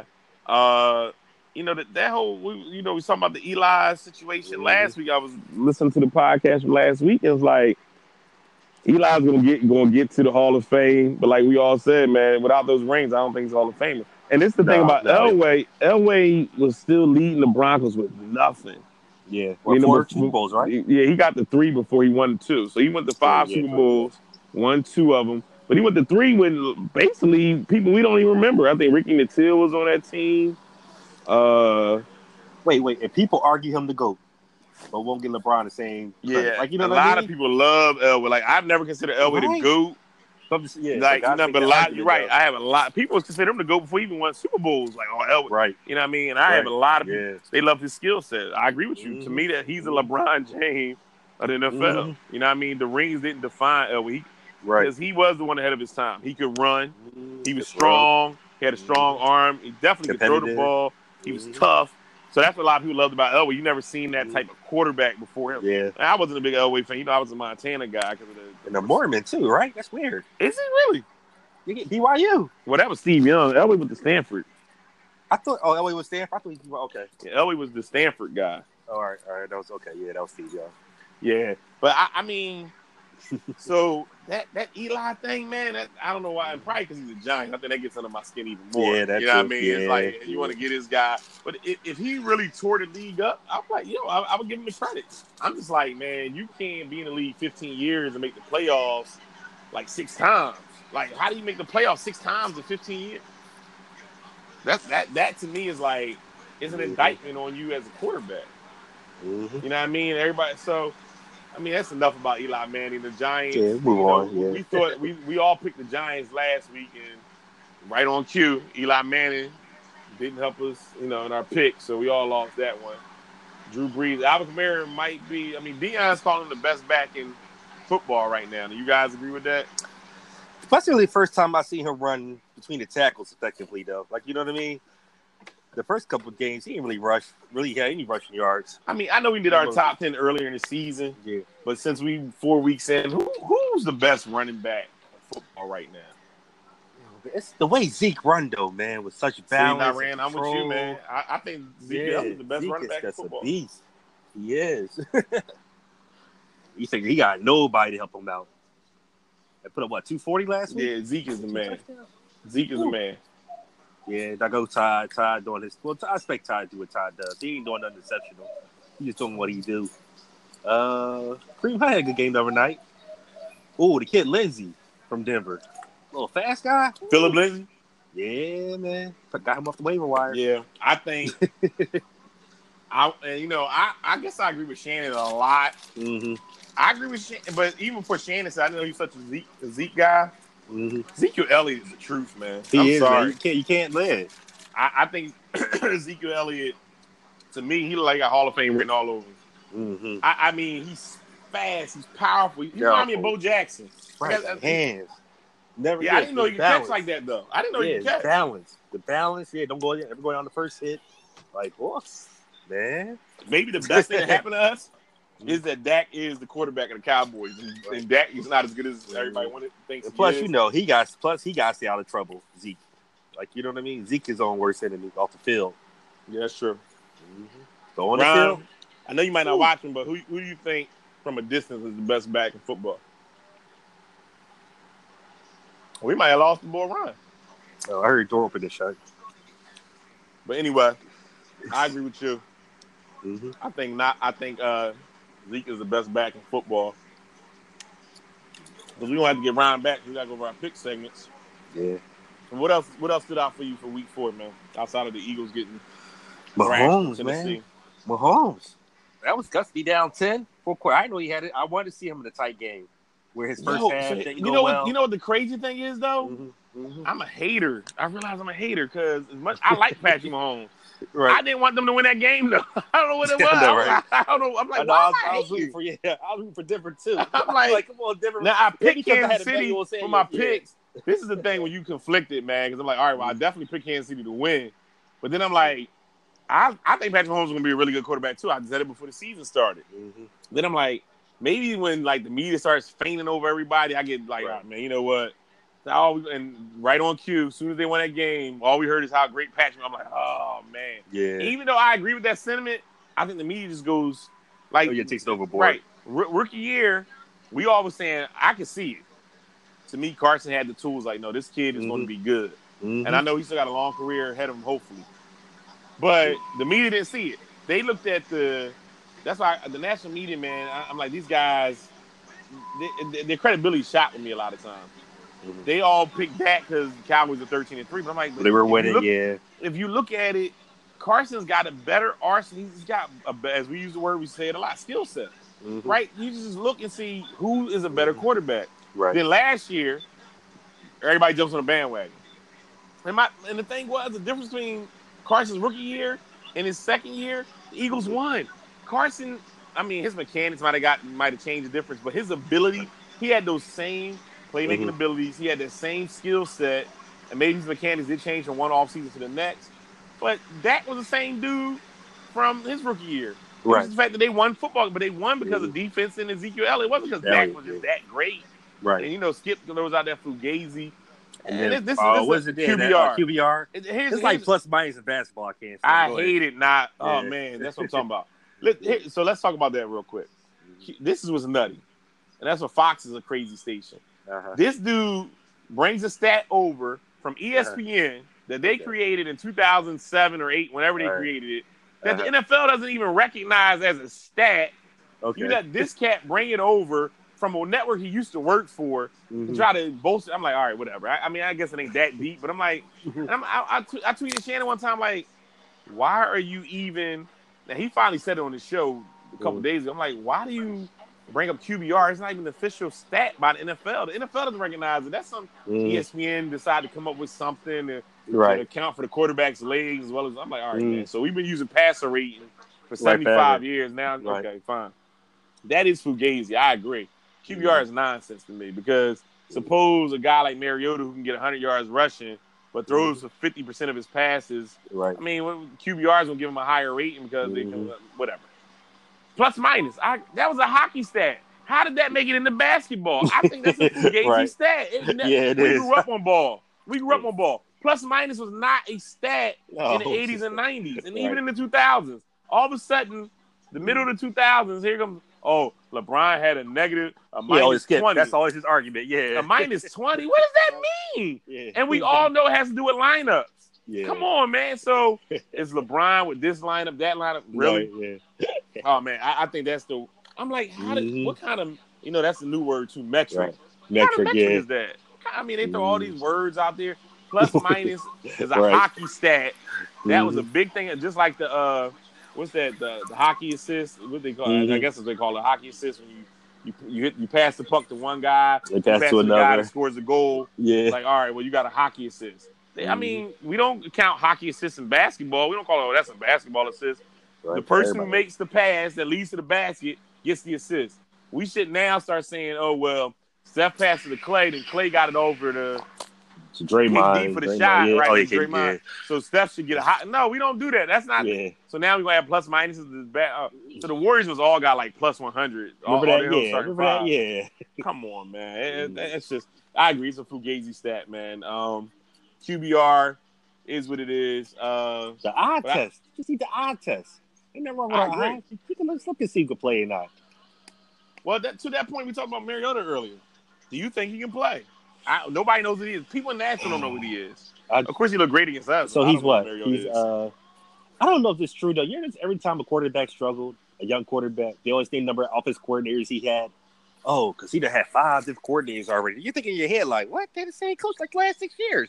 That whole, we talking about the Eli situation last week. I was listening to the podcast from last week. And it was like, Eli's gonna get to the Hall of Fame. But like we all said, man, without those rings, I don't think he's Hall of Famer. And this is the thing about Elway. Elway was still leading the Broncos with nothing. Yeah. Well, 4 Super Bowls, right? Yeah, he got the 3 before he won 2. So he went to 5 Super Bowls, won 2 of them. But he went to 3 when basically people we don't even remember. I think Ricky Nattil was on that team. Wait. And people argue him the GOAT, but won't get LeBron the same credit. Yeah, like, a lot of people love Elway. Like, I've never considered Elway the GOAT. But a lot. You're right. I have a lot. People consider him the GOAT before he even won Super Bowls. Like, Elway. Right. You know what I mean? And I have a lot of people. They love his skill set. I agree with you. To me, that he's a LeBron James of the NFL. You know what I mean? The rings didn't define Elway. Because he was the one ahead of his time. He could run. He was strong. He had a strong arm. He definitely could throw the ball. He was tough. So that's what a lot of people loved about Elway. You never seen that type of quarterback before him. Yeah. And I wasn't a big Elway fan. I was a Montana guy. And a Mormon, too, right? That's weird. Is he really? You get BYU. Well, that was Steve Young. Elway was the Stanford. I thought, Elway was Stanford? I thought he was, okay. Yeah, Elway was the Stanford guy. All right. That was okay. Yeah, that was Steve Young. Yeah. But, I mean... So that Eli thing, man, I don't know why. And probably because he's a Giant. I think that gets under my skin even more. Yeah, that's what I mean. It's like you want to get this guy, but if he really tore the league up, I'm like, I would give him the credit. I'm just like, man, you can't be in the league 15 years and make the playoffs like 6 times. Like, how do you make the playoffs 6 times in 15 years? That to me is like it's an indictment on you as a quarterback. Mm-hmm. You know what I mean? Everybody. So. I mean, that's enough about Eli Manning. The Giants. Yeah, move on. Yeah. We thought we all picked the Giants last week, and right on cue, Eli Manning didn't help us, in our pick, so we all lost that one. Drew Brees, Alvin Kamara might be. I mean, Deion's calling him the best back in football right now. Do you guys agree with that? Especially the first time I seen him run between the tackles effectively, though. Like, you know what I mean? The first couple of games, he didn't really had any rushing yards. I mean, I know we did our top 10 earlier in the season, but since we 4 weeks in, who's the best running back in football right now? It's the way Zeke run, though, man, with such balance. I'm with you, man. I think Zeke is the best running back in football. A beast. He is. You think he got nobody to help him out? They put up, 240 last week? Yeah, Zeke is the man. Zeke is the man. Yeah, I go Todd. Todd doing his. Well, I expect Todd to do what Todd does. He ain't doing nothing exceptional. He just doing what he do. Kareem Hunt had a good game the other night. Oh, the kid Lindsey from Denver, little fast guy. Philip Lindsey. Yeah, man. Got him off the waiver wire. Yeah, I think. I guess I agree with Shannon a lot. Mm-hmm. I agree with Shannon, but even for Shannon, I didn't know he's such a Zeke guy. Mm-hmm. Ezekiel Elliott is the truth, man. I'm sorry. Man. You can't live. I think Ezekiel Elliott, to me, he like a Hall of Fame written all over him. Mm-hmm. I mean, he's fast. He's powerful. He reminds me of Bo Jackson. Right. Hands. Never. Yeah, I didn't know you could catch like that, though. I didn't know you could catch. The balance. Yeah, don't go ever go on the first hit. Like, whoops, man. Maybe the best thing that happened to us is that Dak is the quarterback of the Cowboys, and Dak is not as good as everybody thinks. Plus, he got to stay out of trouble. Zeke, like, you know what I mean. Zeke is his own worst enemy off the field. Yeah, that's true. Mm-hmm. So on the field, I know you might not watch him, but who do you think from a distance is the best back in football? We might have lost the ball run. Oh, I heard door open this shot. But anyway, I agree with you. Mm-hmm. I think Zeke is the best back in football. Because we don't have to get Ryan back. We got to go over our pick segments. Yeah. And what else stood out for you for week 4, man? Outside of the Eagles getting Mahomes, Tennessee. man. Mahomes. That was custody down 10. 4 quarter. I know he had it. I wanted to see him in a tight game where his first half didn't go well. You know what the crazy thing is, though? Mm-hmm. Mm-hmm. I'm a hater. I realize I'm a hater because as much I like Patrick Mahomes. Right. I didn't want them to win that game, though. I don't know what it was. I don't know. I'm like, I was rooting for I was rooting for different too. I'm like, come on, different. Now I picked because Kansas City for my picks. Yeah. This is the thing when you conflicted, man. Because I'm like, all right, well, I definitely picked Kansas City to win, but then I'm like, I think Patrick Mahomes is going to be a really good quarterback too. I said it before the season started. Mm-hmm. Then I'm like, maybe when like the media starts fainting over everybody, I get like, right. Oh, man, you know what? And right on cue, as soon as they won that game, all we heard is how great Patrick. I'm like, oh man. Yeah. Even though I agree with that sentiment, I think the media just goes like, it takes it overboard. Right. Rookie year, we all was saying I could see it. To me, Carson had the tools. Like, no, this kid is going to be good, and I know he's still got a long career ahead of him, hopefully. But the media didn't see it. They looked at that's why the national media, man. I'm like, these guys, their credibility shot with me a lot of times. They all picked that because Cowboys are 13-3, but I'm like, they were winning. If you look at it, Carson's got a better arsenal. He's got as we use the word, we say it a lot, skill set. Mm-hmm. Right? You just look and see who is a better quarterback. Right. Then last year, everybody jumps on the bandwagon. And the thing was, the difference between Carson's rookie year and his second year, the Eagles won. Carson, I mean, his mechanics might have changed the difference, but his ability, he had those same playmaking abilities. He had that same skill set, and maybe his mechanics did change from one offseason to the next. But Dak was the same dude from his rookie year. Right. It was the fact that they won football, but they won because of defense and Ezekiel Elliott. It wasn't because Dak was just that great. Right. And, Skip was out there Fugazi. And this is QBR. QBR. It's like plus minus in basketball. I can't say. I hate it not. Oh, man. That's what I'm talking about. So let's talk about that real quick. This is what's nutty. And that's what Fox is a crazy station. Uh-huh. This dude brings a stat over from ESPN that they created in 2007 or 8, whenever they created it, that the NFL doesn't even recognize as a stat. Okay. You let this cat bring it over from a network he used to work for to try to bolster. I'm like, all right, whatever. I mean, I guess it ain't that deep, but I'm like, I tweeted Shannon one time, like, why are you even? Now he finally said it on his show a couple days ago. I'm like, why do you bring up QBR? It's not even an official stat by the NFL. The NFL doesn't recognize it. That's some ESPN decided to come up with something to account for the quarterback's legs as well as. I'm like, all right, man. So we've been using passer rating for 75 years now. Right. Okay, fine. That is Fugazi. I agree. QBR is nonsense to me because suppose a guy like Mariota who can get 100 yards rushing but throws for 50% of his passes. Right. I mean, QBR is going to give him a higher rating because they can, whatever. Plus minus. That was a hockey stat. How did that make it into basketball? I think that's a Fugazi stat. We grew up on ball. Plus minus was not a stat in the 80s and 90s and even in the 2000s. All of a sudden, the middle of the 2000s, here comes, LeBron had a minus 20. That's always his argument, a minus 20? What does that mean? Yeah. And we all know it has to do with lineups. Yeah. Come on, man. So it's LeBron with this lineup, that lineup. Really? Yeah. Oh, man. I think that's the – I'm like, what kind of – that's the new word, too, metric. Right. Metric, what kind of metric is that? I mean, they throw all these words out there. Plus minus is a hockey stat. That was a big thing. Just like the what's that? The hockey assist. What they call it? I guess what they call it, hockey assist when you pass the puck to one guy, you pass to another the guy that scores the goal. Yeah. It's like, all right, well, you got a hockey assist. I mean, we don't count hockey assists in basketball. We don't call it, that's a basketball assist. Right. The person who makes the pass that leads to the basket gets the assist. We should now start saying, Steph passed to Clay, then Clay got it over to Draymond for the shot, right? Draymond. Yeah. So Steph should get a hot. No, we don't do that. That's not. Yeah. So now we're gonna have plus minuses. So the Warriors was all got like plus 100. Remember that? Yeah. Come on, man. It's just. I agree. It's a Fugazi stat, man. QBR is what it is. The eye test. You see the eye test. Ain't nothing wrong with our eye. You can look and see who can play or not. Well, to that point, we talked about Mariota earlier. Do you think he can play? Nobody knows who he is. People in Nashville don't know who he is. Of course, he looked great against us. So he's what? He's I don't know if it's true though. You know, every time a quarterback struggled, a young quarterback, they always name number of offense coordinators he had. Oh, because he done had 5 different coordinators already. You're thinking in your head like, what? They're the same coach like the last 6 years.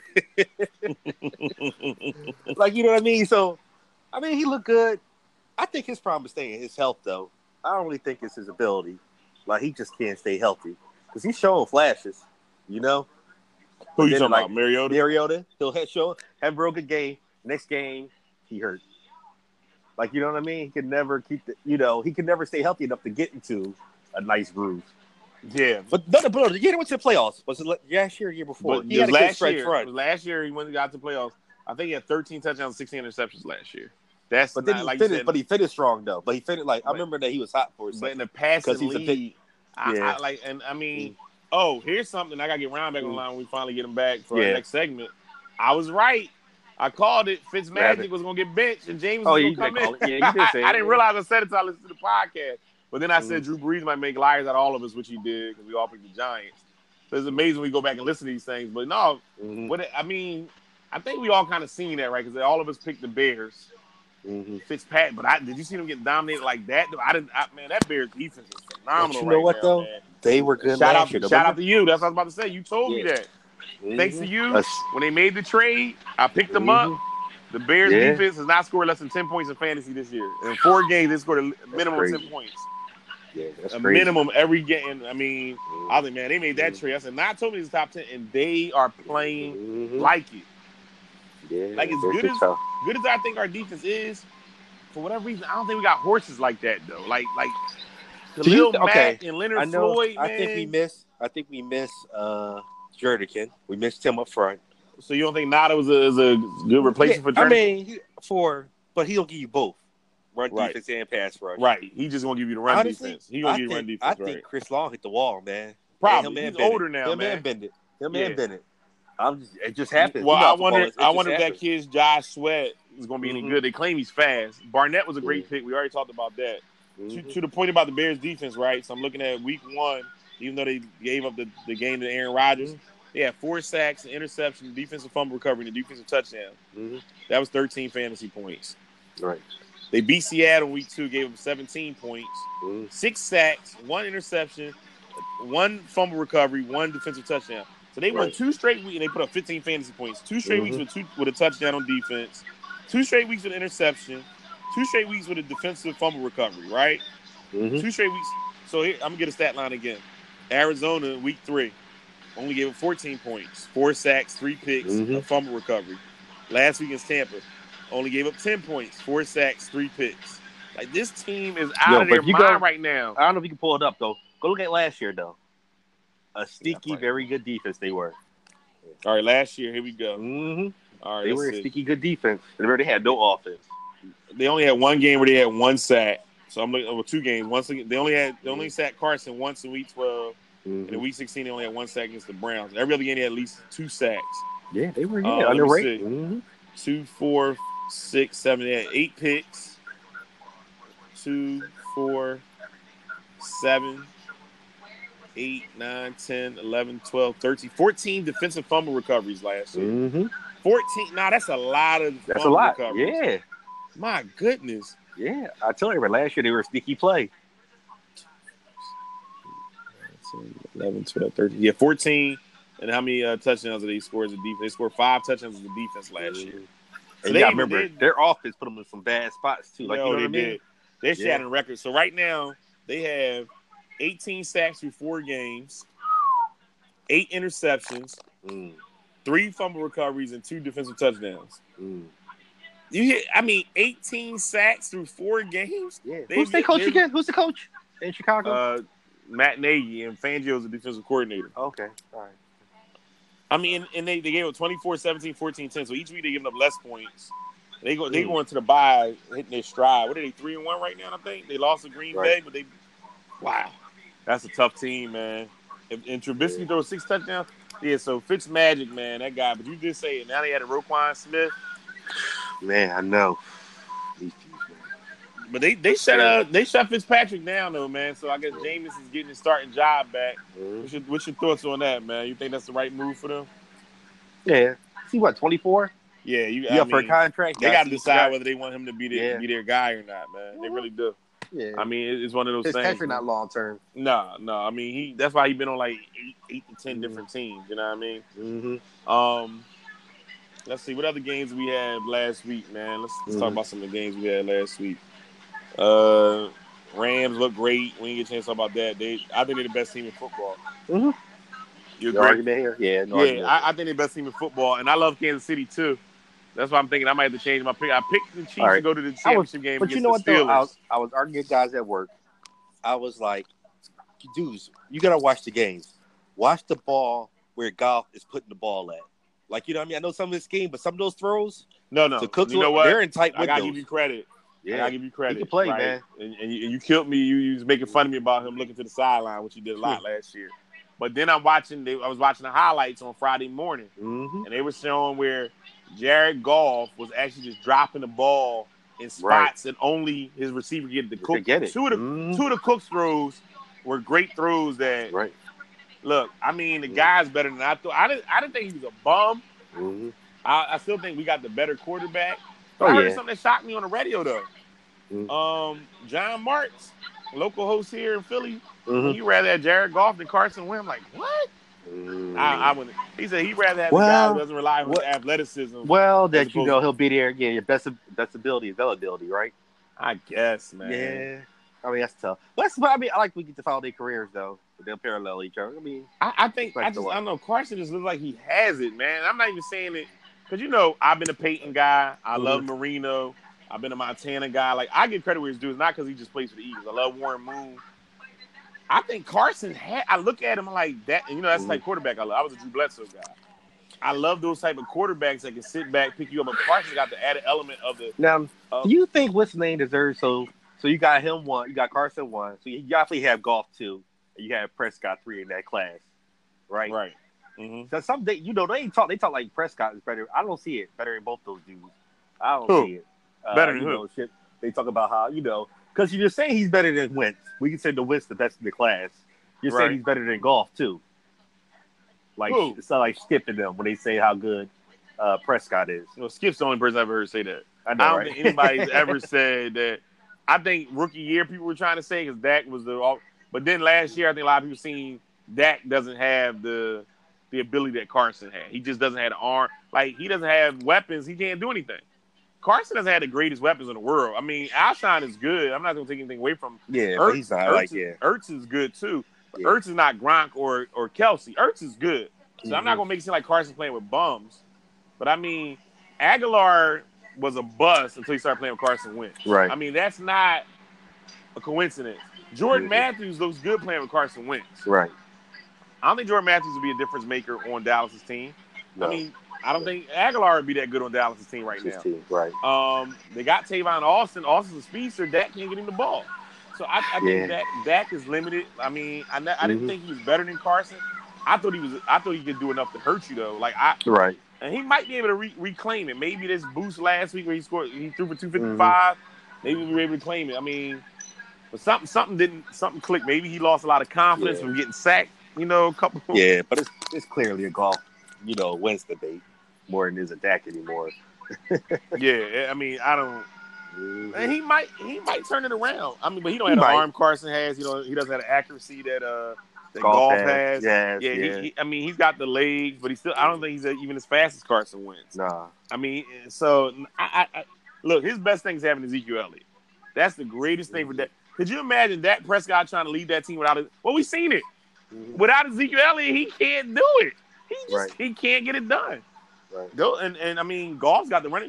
Like, you know what I mean? So, I mean, he looked good. I think his problem is staying his health, though. I don't really think it's his ability. Like, he just can't stay healthy. Because he's showing flashes, you know? Who you talking about, Mariota? Mariota. He'll have a real good game. Next game, he hurt. Like, you know what I mean? He can never he can never stay healthy enough to get into a nice groove. Yeah. But the year they went to the playoffs. Was it last year or year before? He had a good stretch front. Last year, he went and got to the playoffs. I think he had 13 touchdowns, 16 interceptions last year. That's but then he finished strong though. But he finished I remember that he was hot for a second. But in the passing league, here's something I gotta get Ryan back on the line when we finally get him back for our next segment. I was right. I called it. Fitzmagic was gonna get benched and James was gonna come in. Yeah, you did say I didn't realize I said it until I listened to the podcast. But then I said Drew Brees might make liars out of all of us, which he did because we all picked the Giants. So it's amazing when we go back and listen to these things. But no, I think we all kind of seen that, right? Because all of us picked the Bears. Fitzpatrick, but did you see them get dominated like that? Man, that Bears defense is phenomenal. You know what though? Man. They were good. Shout out to you. That's what I was about to say. You told me that. Thanks to you, when they made the trade, I picked them up. The Bears defense has not scored less than 10 points in fantasy this year. In 4 games, they scored a minimum of 10 points. Yeah, that's crazy. Minimum every game. I mean, I was like, man, they made that trade. I said, not told me it's top 10, and they are playing like it. Yeah, like as good as I think our defense is, for whatever reason, I don't think we got horses like that though. Like Khalil Mack and Leonard Floyd. Man. I think we miss Jernigan. We missed him up front. So you don't think Nada is a good replacement for Jernigan? I mean, but he'll give you both run defense and pass rush. Right. He's just gonna give you the run defense. He's gonna give you run defense. I think Chris Long hit the wall, man. Probably. He's older now, man. Him and Bennett. It just happened. Well, I wonder if that kid's Josh Sweat is going to be any good. They claim he's fast. Barnett was a great pick. We already talked about that. To the point about the Bears defense, right? So I'm looking at week 1, even though they gave up the game to Aaron Rodgers. They had 4 sacks, an interception, defensive fumble recovery, and a defensive touchdown. That was 13 fantasy points. Right. They beat Seattle in week 2, gave them 17 points, 6 sacks, 1 interception, 1 fumble recovery, 1 defensive touchdown. So they won 2 straight weeks, and they put up 15 fantasy points. 2 straight weeks with a touchdown on defense. 2 straight weeks with an interception. 2 straight weeks with a defensive fumble recovery, right? 2 straight weeks. So here, I'm going to get a stat line again. Arizona, week 3, only gave up 14 points. 4 sacks, 3 picks, a fumble recovery. Last week against Tampa, only gave up 10 points. 4 sacks, 3 picks. Like, this team is out of their mind right now. I don't know if you can pull it up, though. Go look at last year, though. A sneaky, very good defense they were. All right, last year, here we go. All right, they were a sneaky good defense. They had no offense. They only had 1 game where they had 1 sack. So I'm looking over 2 games. They only sacked Carson once in week 12. And in week 16, they only had 1 sack against the Browns. Every other game, they had at least 2 sacks. Yeah, they were underrated. 2, 4, 6, 7. They had 8 picks. 2, 4, 7. 8, 9, 10, 11, 12, 13, 14 defensive fumble recoveries last year. 14. Nah, that's a lot of fumble recoveries. Yeah. My goodness. Yeah. I tell you, last year they were a sneaky play. 11, 12, 13. Yeah, 14. And how many touchdowns did they score as a defense? They scored 5 touchdowns as a defense last year. So and you got to remember, their offense put them in some bad spots, too. Like, you know what I mean? They're shattering records. So right now, they have 18 sacks through 4 games, 8 interceptions, 3 fumble recoveries, and 2 defensive touchdowns. 18 sacks through 4 games? Yeah. Who's their coach again? Who's the coach in Chicago? Matt Nagy, and Fangio's the defensive coordinator. Okay. All right. I mean, and they gave up 24, 17, 14, 10. So each week they're giving up less points. They go into the bye, hitting their stride. What are they, 3-1 right now, I think? They lost to Green Bay, but wow. That's a tough team, man. And Trubisky throws 6 touchdowns. Yeah, so Fitzmagic, man, that guy. But you just say it. Now they had a Roquan Smith. Man, I know. But they shut Fitzpatrick down though, man. So I guess Jameis is getting his starting job back. What's your thoughts on that, man? You think that's the right move for them? Yeah. See what, 24? Yeah, you up for a contract? They got to decide whether they want him to be their guy or not, man. They really do. Yeah. I mean, it's one of those things. Fitzpatrick not long term. No. I mean, that's why he's been on like 8 to 10 different teams. You know what I mean? Mm-hmm. Let's see what other games we had last week, man. Let's talk about some of the games we had last week. Rams look great. We didn't get a chance to talk about that. I think they're the best team in football. Mm-hmm. You agree? No argument here? Yeah, no argument. I think they're the best team in football, and I love Kansas City too. That's why I'm thinking I might have to change my pick. I picked the Chiefs to go to the championship game against the Steelers. But you know what, though? I was arguing with guys at work. I was like, dudes, you got to watch the games. Watch the ball where Goff is putting the ball at. Like, you know what I mean? I know some of this game, but some of those throws, no. Cook, you know what? They're in tight windows. I got to give you credit. Yeah. I got to give you credit. He can play, right? man. And you killed me. You was making fun of me about him looking to the sideline, which he did a lot last year. But then I was watching the highlights on Friday morning, and they were showing where Jared Goff was actually just dropping the ball in spots that only his receiver get the Cook. Two of the Cook's throws were great throws that look, I mean, the guy's better than I thought. I didn't think he was a bum. Mm-hmm. I still think we got the better quarterback. I heard something that shocked me on the radio though. Mm-hmm. John Martz, local host here in Philly, he rather have Jared Goff than Carson Wentz. I'm like, what? I wouldn't. He said he'd rather have the guy who doesn't rely on his athleticism. Well, that he'll be there again. Your best availability, right? I guess, man. Yeah. I mean, that's tough. But I mean, I like we get to follow their careers though. They'll parallel each other. I mean, I don't know. Carson just looks like he has it, man. I'm not even saying it because I've been a Peyton guy. I love Marino. I've been a Montana guy. Like I give credit where it's due. It's not because he just plays for the Eagles. I love Warren Moon. I think Carson I look at him like that, and that's the type of quarterback I love. I was a Drew Bledsoe guy. I love those type of quarterbacks that can sit back, pick you up. But Carson got the added element of the. Now, do you think what's name deserves so you got him 1, you got Carson 1, so you definitely have Goff 2, and you have Prescott 3 in that class, right? Right. Mm-hmm. So some they talk like Prescott is better. I don't see it better in both those dudes. I don't see it better than who? Shit. They talk about how because you're saying he's better than Wentz. We can say the Wentz the best in the class. You're saying he's better than Goff too. Like it's not like Skip and them when they say how good Prescott is. Skip's the only person I've ever heard say that. I don't think anybody's ever said that. I think rookie year people were trying to say because Dak was but then last year I think a lot of people seen Dak doesn't have the ability that Carson had. He just doesn't have the arm. Like he doesn't have weapons. He can't do anything. Carson doesn't have the greatest weapons in the world. I mean, Alshon is good. I'm not going to take anything away from him. Yeah, but he's not Ertz is good too. But Ertz is not Gronk or Kelsey. Ertz is good. So I'm not going to make it seem like Carson playing with bums. But I mean, Aguilar was a bust until he started playing with Carson Wentz. Right. I mean, that's not a coincidence. Jordan Matthews looks good playing with Carson Wentz. Right. I don't think Jordan Matthews would be a difference maker on Dallas' team. No. I mean, I don't think Aguilar would be that good on Dallas' team right now. Right. They got Tavon Austin. Austin's a speedster. Dak can't get him the ball. So I think Dak is limited. I mean, I didn't think he was better than Carson. I thought he could do enough to hurt you though. Right. And he might be able to reclaim it. Maybe this boost last week where he threw for 255. Maybe we were able to claim it. I mean, but something clicked. Maybe he lost a lot of confidence from getting sacked. A couple. Yeah, but it's clearly a Goff, Wentz debate more than it is a Dak anymore. Yeah, I mean, I don't. And he might turn it around. I mean, but he don't have the arm Carson has. He doesn't have the accuracy that Goff has. Yes, I mean, he's got the legs, but I don't think he's even as fast as Carson Wentz. Nah. I mean, so I look, his best thing is having Ezekiel Elliott. That's the greatest thing for Dak. Could you imagine Dak Prescott trying to lead that team without it? Well, we've seen it. Without Ezekiel Elliott, he can't do it. He can't get it done. Right. And I mean, Goff's got the running.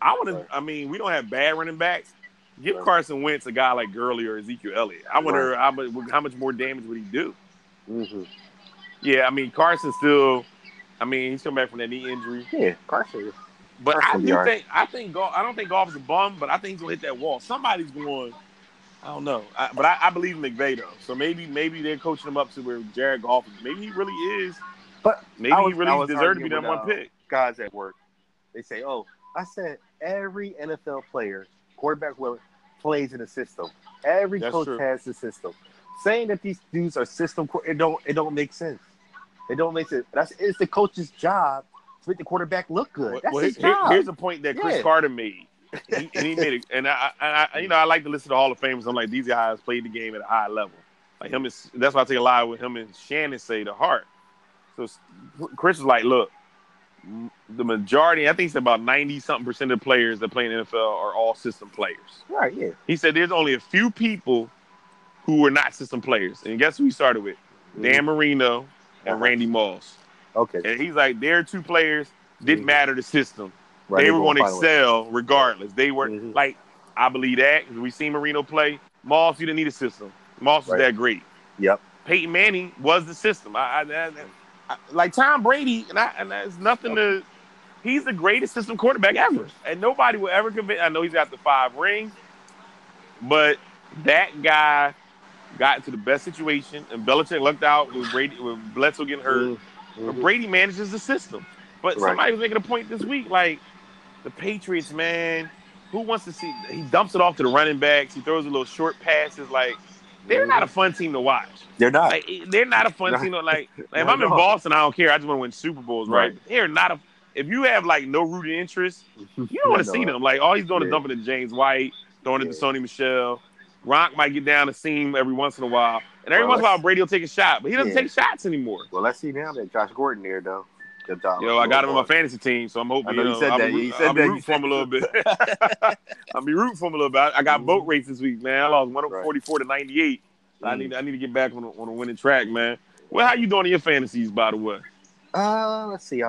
I mean, we don't have bad running backs. Give Carson Wentz a guy like Gurley or Ezekiel Elliott. I wonder how much more damage would he do? Mm-hmm. Yeah, I mean, Carson still. I mean, he's coming back from that knee injury. Yeah, Carson. But I don't think Goff is a bum, but I think he's gonna hit that wall. Somebody's going. I don't know, but I believe in McVay though. So maybe they're coaching him up to where Jared Goff. Maybe he really is. But maybe he really deserves to be number 1 pick. Guys at work, they say, "Oh, I said every NFL player, quarterback, whoever, plays in a system. Every That's coach true. has a system. Saying that these dudes are system, it don't make sense. It don't make sense. It's the coach's job to make the quarterback look good. That's his job. Here's a point that Chris Carter made. He made it, and I like to listen to Hall of Famers. I'm like, these guys played the game at a high level. Like that's why I take a lot with him and Shannon say the heart. So Chris is like, look, the majority, I think it's about 90-something% of the players that play in the NFL are all system players. Right, yeah. He said there's only a few people who were not system players. And guess who he started with? Dan Marino and Randy Moss. Okay. And he's like, their two players didn't matter the system. Right, they were going to excel regardless. They were like, I believe that. Because we seen Marino play. Moss, you didn't need a system. Moss was that great. Yep. Peyton Manning was the system. Like Tom Brady, and there's nothing to. He's the greatest system quarterback ever, and nobody will ever convince. I know he's got the 5 rings, but that guy got into the best situation, and Belichick lucked out with Bledsoe getting hurt. But Brady manages the system. But somebody was making a point this week, like the Patriots, man. Who wants to see? He dumps it off to the running backs. He throws a little short passes, like. They're not a fun team to watch. They're not. Like, they're not a fun team. Like if I'm in Boston, I don't care. I just want to win Super Bowls, right? They're not a. If you have like no rooted interest, you don't want to see them. Like all he's doing is dumping to James White, throwing it to Sony Michel. Gronk might get down the seam every once in a while, and every once in a while Brady will take a shot, but he doesn't take shots anymore. Well, let's see now that Josh Gordon there though. Yo, I got him in my fantasy team, so I'm hoping. I know you said that. I'll be rooting for him a little bit. I'll be rooting for him a little bit. I got boat race this week, man. I lost 144 to 98. I need to get back on a winning track, man. Well, how you doing in your fantasies, by the way? Let's see.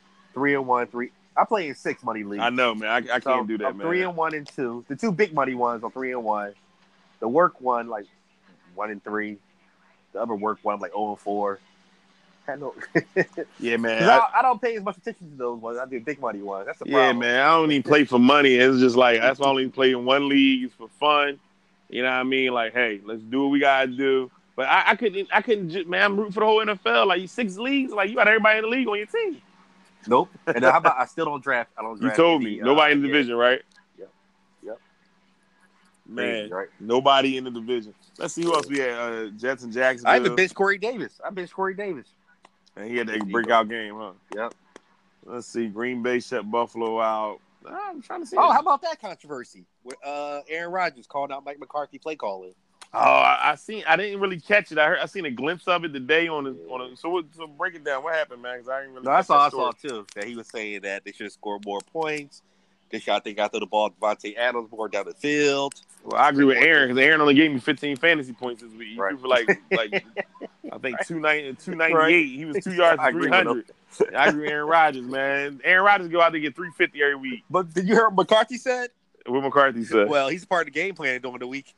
3-1. I play in 6 money leagues. I know, man. I can't do that, I'm man. 3-1 and 2. The 2 big money ones are 3-1. The work one like 1-3. The other work one like 0-4. Yeah, man. I don't pay as much attention to those ones. I do big money ones. That's the problem. Yeah, man. I don't even play for money. It's just like that's why I only play in one league. It's for fun. You know what I mean? Like, hey, let's do what we gotta do. But I couldn't just, man, I'm rooting for the whole NFL. Like, you 6 leagues, like you got everybody in the league on your team. Nope. And how about I still don't draft? I don't draft. You told me nobody in the division, right? Yep. Man, right. Nobody in the division. Let's see who else we had. Jets and Jacksonville. I even benched Corey Davis. And he had that breakout game, huh? Yep. Let's see. Green Bay shut Buffalo out. I'm trying to see. Oh, how about that controversy with Aaron Rodgers calling out Mike McCarthy play calling? Oh, I didn't really catch it. I seen a glimpse of it today on the. So break it down. What happened, man? Because I didn't really. No, that's all I saw too. That he was saying that they should have scored more points. They got to throw the ball to Devontae Adams more down the field. Well, I agree with Aaron because Aaron only gave me 15 fantasy points this week. He threw for like I think 298. Right. He was 2 yards for 300. I agree with Aaron Rodgers, man. Aaron Rodgers go out there and get 350 every week. But did you hear what McCarthy said? What McCarthy said? Well, he's part of the game plan during the week.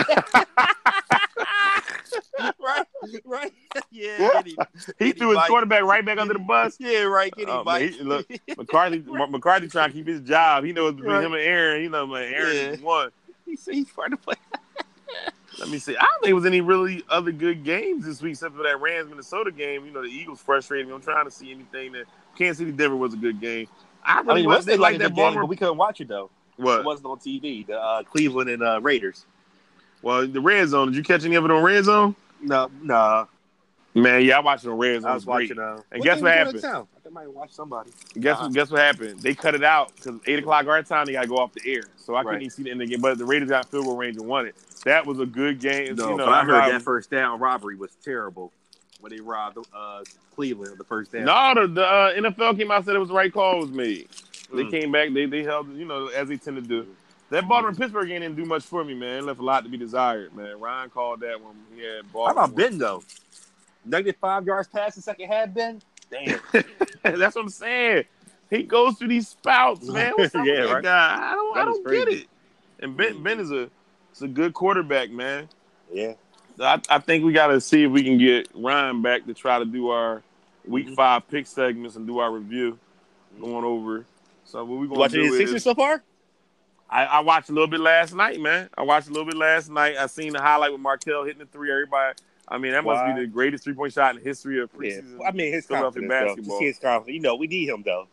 right. Yeah. He threw his quarterback right back under the bus. Yeah, right. Get him, Mike. Look, McCarthy trying to keep his job. He knows between him and Aaron. You know, man, Aaron is one. He's part of the play. Let me see. I don't think there was any really other good games this week except for that Rams-Minnesota game. You know, the Eagles frustrated me. I'm trying to see anything that Kansas City-Denver was a good game. I really wasn't like that game, but we couldn't watch it, though. What? It wasn't on TV. The Cleveland and Raiders. Well, the Red Zone. Did you catch any of it on Red Zone? No. Man, yeah, I watched it on Red Zone. I was watching. And guess what happened? I might watch somebody. Guess what happened? They cut it out because 8 o'clock our time. They got to go off the air, so I couldn't even see the end of the game. But the Raiders got field goal range and won it. That was a good game. No, but I heard that first down robbery was terrible when they robbed Cleveland the first down. No, the NFL came out and said it was the right call was made. They came back. They held, as they tend to do. That Baltimore-Pittsburgh game didn't do much for me, man. It left a lot to be desired, man. Ryan called that one. He had Baltimore. How about Ben, though? -5 yards past the second half, Ben? Damn. That's what I'm saying. He goes through these spouts, man. What's up with that guy? I don't get it. And Ben is a good quarterback, man. Yeah. I think we got to see if we can get Ryan back to try to do our Week 5 pick segments and do our review going over. So what we going to do is... Watching the Sixers so far? I watched a little bit last night, man. I seen the highlight with Markelle hitting the 3. Everybody, I mean, that must be the greatest 3-point shot in the history of preseason. Yeah. I mean, his confidence, basketball. His confidence. We need him, though.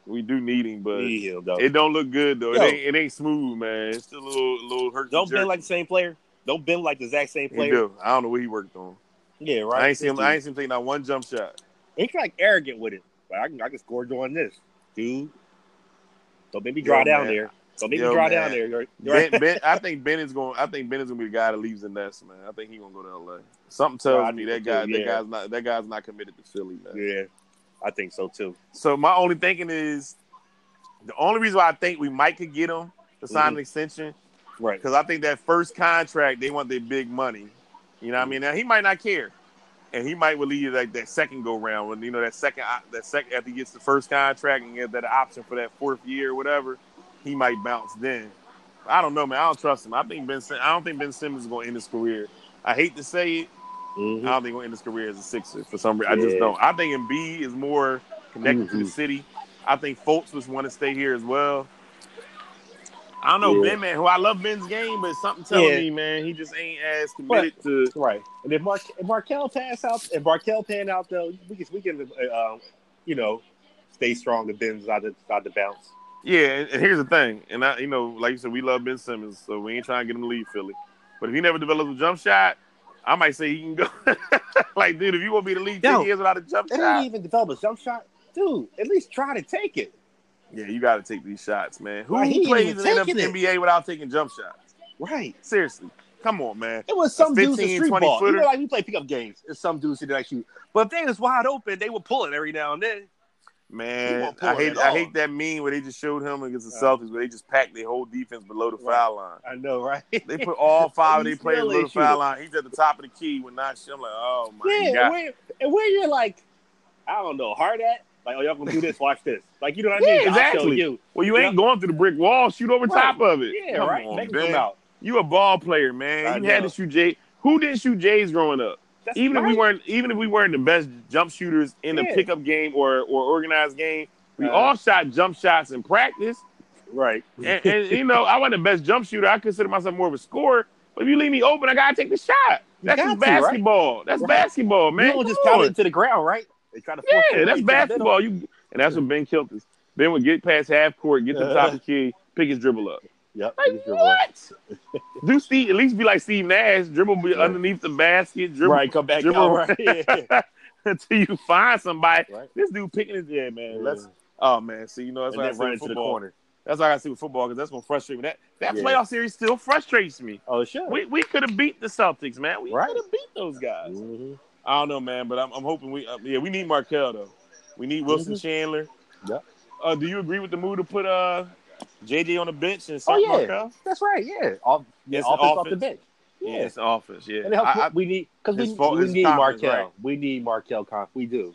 We do need him, but Need him, though. it don't look good though. Yo. It ain't smooth, man. It's still a little hurt. Don't bend like the same player. Don't bend like the exact same He player. do. I don't know what he worked on. Yeah, right. I ain't seen him taking out one jump shot. He's like arrogant with it. Like, I can score doing this, dude. Don't make me draw down man. there. Don't make me draw down there. You're right. Ben, I think Bennett's gonna be the guy that leaves the nest, man. I think he's gonna go to LA. Something tells me that guy's not committed to Philly, man. Yeah, I think so too. So my only thinking is the only reason why I think we might could get him to sign an extension, right? Because I think that first contract they want their big money. You know what I mean? Now he might not care, and he might leave like that second go round when that second after he gets the first contract and get that option for that fourth year or whatever. He might bounce then. I don't know, man. I don't trust him. I don't think Ben Simmons is going to end his career. I hate to say it. I don't think he's going to end his career as a Sixer for some reason. I just don't. I think Embiid is more connected to the city. I think Fultz was want to stay here as well. I don't know, Ben, man, who I love Ben's game, but something telling me, man, he just ain't as committed to. Right. And if Markelle pan out, though, we can stay strong to Ben's out the bounce. Yeah, and here's the thing, and like you said, we love Ben Simmons, so we ain't trying to get him to leave Philly. But if he never develops a jump shot, I might say he can go. Like, dude, if you want me to leave 10 years without a jump shot, they didn't even develop a jump shot, dude. At least try to take it. Yeah, you got to take these shots, man. Who plays in the NBA without taking jump shots? Right. Seriously, come on, man. It was some 15, dudes in street 20 ball. footer. Like we play pickup games. There's some dudes who did shoot, but if they was wide open, they would pull it every now and then. Man, I hate that meme where they just showed him against the Celtics where they just packed their whole defense below the foul line. I know, right? They put all five of their players below the foul line. He's at the top of the key when not shit. I'm like, oh my God. And where you're like, I don't know, hard at? Like, oh, y'all gonna do this, watch this. Like, you know what I mean? Exactly. I'll show you. Well, you ain't going through the brick wall, shoot over top of it. Yeah, come right. on, Make Ben. them out. You a ball player, man. You had to shoot Jay. Who didn't shoot Jays growing up? Even if we weren't the best jump shooters in the pickup game or organized game, we all shot jump shots in practice. Right. And I wasn't the best jump shooter. I consider myself more of a scorer. But if you leave me open, I gotta take the shot. That's just basketball. Right? That's basketball, man. You don't just pound it to the ground, right? They try to force that's basketball. And that's what Ben killed us. Ben would get past half court, get to the top of the key, pick his dribble up. Yep. Like, what? Do Steve at least be like Steve Nash? Dribble underneath the basket. Dribble, right, come back out, right. Until you find somebody. Right. This dude picking his head, man. Oh man, see, that's why I say with football. Corner. That's why I see with football because that's gonna frustrate me. That playoff series still frustrates me. Oh, sure. We could have beat the Celtics, man. We could have beat those guys. Mm-hmm. I don't know, man, but I'm hoping we need Markelle though. We need Wilson Chandler. Yep. Do you agree with the move to put JJ on the bench and start Markelle? That's right. Yeah. Offense off the bench. Yeah, it's the offense. Yeah. And we need Markelle. Right? We need Markelle. We do.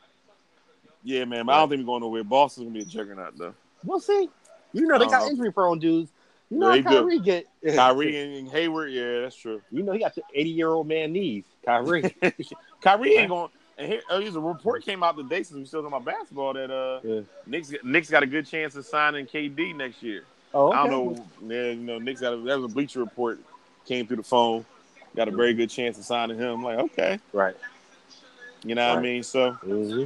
Yeah, man. But I don't think we're going nowhere. Boston's gonna be a juggernaut though. We'll see. You know they got injury prone dudes. You know how Kyrie get Kyrie and Hayward. Yeah, that's true. You know he got the 80-year-old man knees. Kyrie. Kyrie ain't going. And here's a report came out today since we still talking about basketball that Knicks got a good chance of signing KD next year. Oh, okay. I don't know. Yeah, Knicks that was a Bleacher Report came through the phone. Got a very good chance of signing him. I'm like, okay, right. You know what I mean? So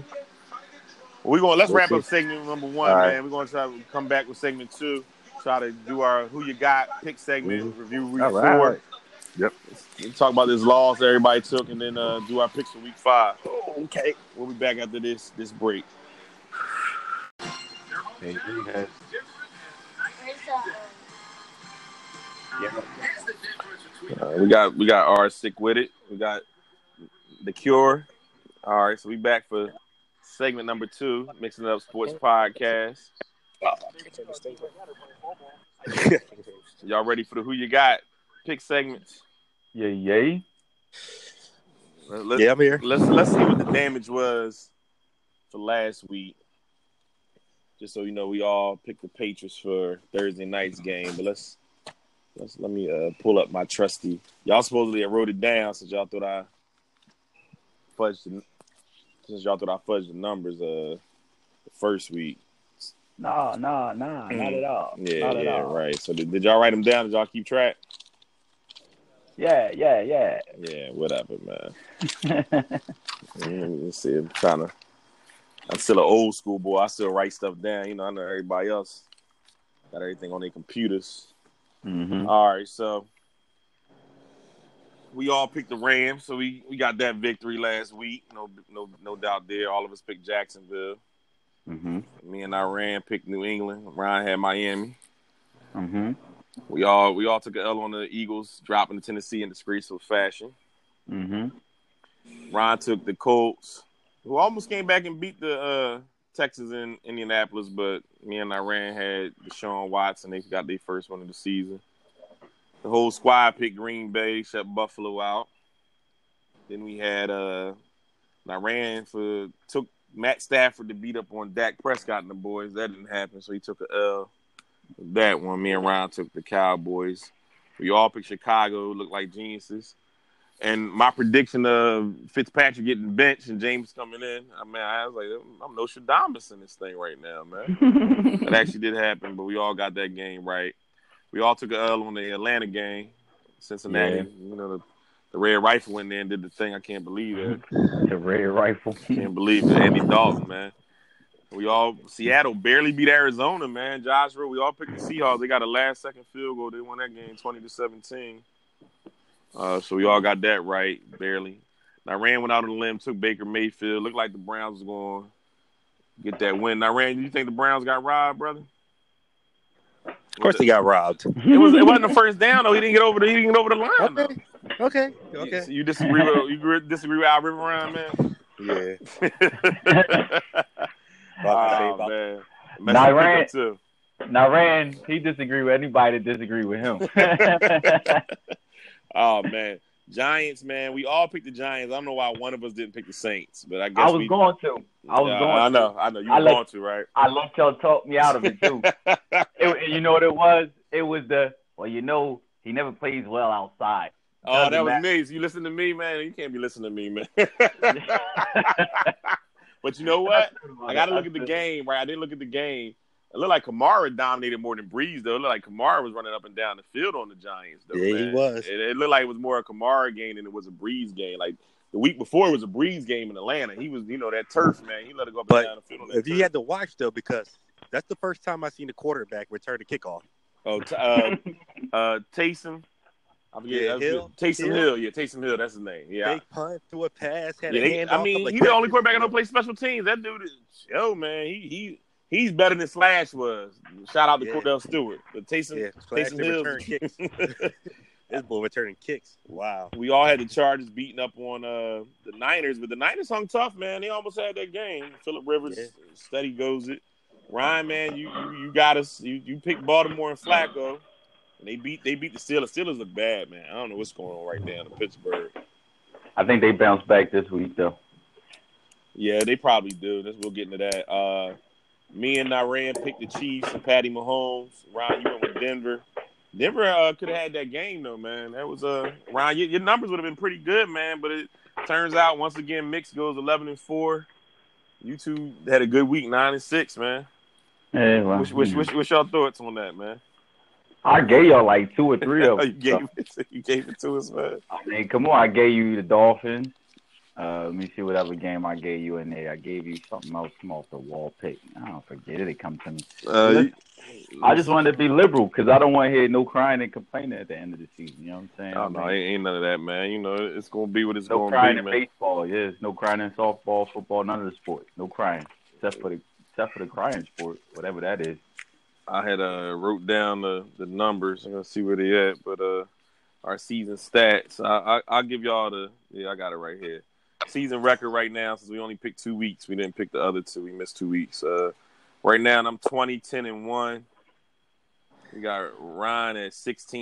let's wrap up segment number 1, man. We're gonna try to come back with segment 2. Try to do our Who You Got pick segment, review week 4. Right. Yep. We'll talk about this loss everybody took, and then do our picks for week 5. Oh, okay. We'll be back after this break. Hey, we got our Sick With It. We got The Cure. All right, so we back for segment number 2, Mixing Up Sports Podcast. Y'all ready for the Who You Got pick segments? Yay. I'm here. Let's see what the damage was for last week. Just so you know, we all picked the Patriots for Thursday night's game. But let me pull up my trusty. Y'all supposedly wrote it down since y'all thought I fudged the numbers the first week. No, not at all. Yeah, right. So did y'all write them down? Did y'all keep track? Yeah. Yeah, whatever, man. Let's see. I'm trying to I'm still an old school boy. I still write stuff down. You know, I know everybody else got everything on their computers. Mm-hmm. All right, so we all picked the Rams, so we got that victory last week. No doubt there. All of us picked Jacksonville. Mm-hmm. Me and Iran picked New England. Ryan had Miami. Mm-hmm. We all took an L on the Eagles, dropping to Tennessee in disgraceful fashion. Mm-hmm. Ryan took the Colts, who almost came back and beat the Texans in Indianapolis, but me and Iran had Deshaun Watson. They got their first one of the season. The whole squad picked Green Bay, shut Buffalo out. Then we had Iran took Matt Stafford to beat up on Dak Prescott and the boys. That didn't happen, so he took a L. That one, me and Ryan took the Cowboys. We all picked Chicago, looked like geniuses. And my prediction of Fitzpatrick getting benched and James coming in, I was like, I'm Nostradamus in this thing right now, man. That actually did happen, but we all got that game right. We all took an L on the Atlanta game. Cincinnati, Yeah. you know, the Red Rifle went there and did the thing. I can't believe it. The Red Rifle. Can't believe it. Andy Dalton, man. Seattle barely beat Arizona, man. Josh Rowe, we all picked the Seahawks. They got a last-second field goal. They won that game 20-17. So we all got that right, barely. Iran went out on a limb, took Baker Mayfield. Looked like the Browns was going to get that win. Iran, do you think the Browns got robbed, brother? Of course, they got robbed. It wasn't the first down though. He didn't get over the line. Okay. So you disagree with Al Riverine, man? Yeah. Man. Rand, he disagree with anybody that disagree with him. Oh man, Giants, man. We all picked the Giants. I don't know why one of us didn't pick the Saints, but I guess I was going to. I know. You were going to, right? I let y'all talk me out of it too. You know what it was? It was he never plays well outside. Oh, that was me. So you listen to me, man. You can't be listening to me, man. But you know what? I got to look at the game, right? I didn't look at the game. It looked like Kamara dominated more than Breeze, though. It looked like Kamara was running up and down the field on the Giants, though. Yeah, man. he was. It looked like it was more a Kamara game than it was a Breeze game. Like the week before, it was a Breeze game in Atlanta. He was, that turf, man. He let it go up and down the field on that turf. You had to watch, though, because that's the first time I've seen the quarterback return a kickoff. Oh, Taysom. I forget. Hill. Taysom Hill. Yeah, Taysom Hill. That's his name. Yeah. Big punt, threw a pass, had a handoff. He's the only quarterback that don't play special teams. That dude is, man, he's better than Slash was. Shout out to Cordell Stewart. But Taysom Hill. Return kicks. This boy returning kicks. Wow. We all had the Chargers beating up on the Niners, but the Niners hung tough, man. They almost had that game. Phillip Rivers, steady goes it. Ryan, man, you got us. You picked Baltimore and Flacco. And they beat the Steelers. Steelers look bad, man. I don't know what's going on right now in Pittsburgh. I think they bounce back this week, though. Yeah, they probably do. We'll get into that. Me and Iran picked the Chiefs and Patty Mahomes. Ryan, you went with Denver. Denver could have had that game, though, man. That was Ryan, your numbers would have been pretty good, man. But it turns out, once again, Mix goes 11-4. You two had a good week, 9-6, man. Yeah, well, what's your thoughts on that, man? I gave y'all like 2 or 3 of them. You gave it to us, man. I mean, come on. I gave you the Dolphins. Let me see whatever game I gave you in there. I gave you something else from off the wall pick. I don't forget it. It comes to me. I just wanted to be liberal because I don't want to hear no crying and complaining at the end of the season. You know what I'm saying? Oh, no, ain't none of that, man. It's going to be what it's going to be, man. No crying in baseball. Yes, no crying in softball, football, none of the sports. No crying except for the crying sport, whatever that is. I had wrote down the numbers. I'm going to see where they at. But our season stats, I'll give y'all I got it right here. Season record right now, since we only picked 2 weeks. We didn't pick the other 2. We missed 2 weeks. Right now, I'm 20-10-1. We got Ryan at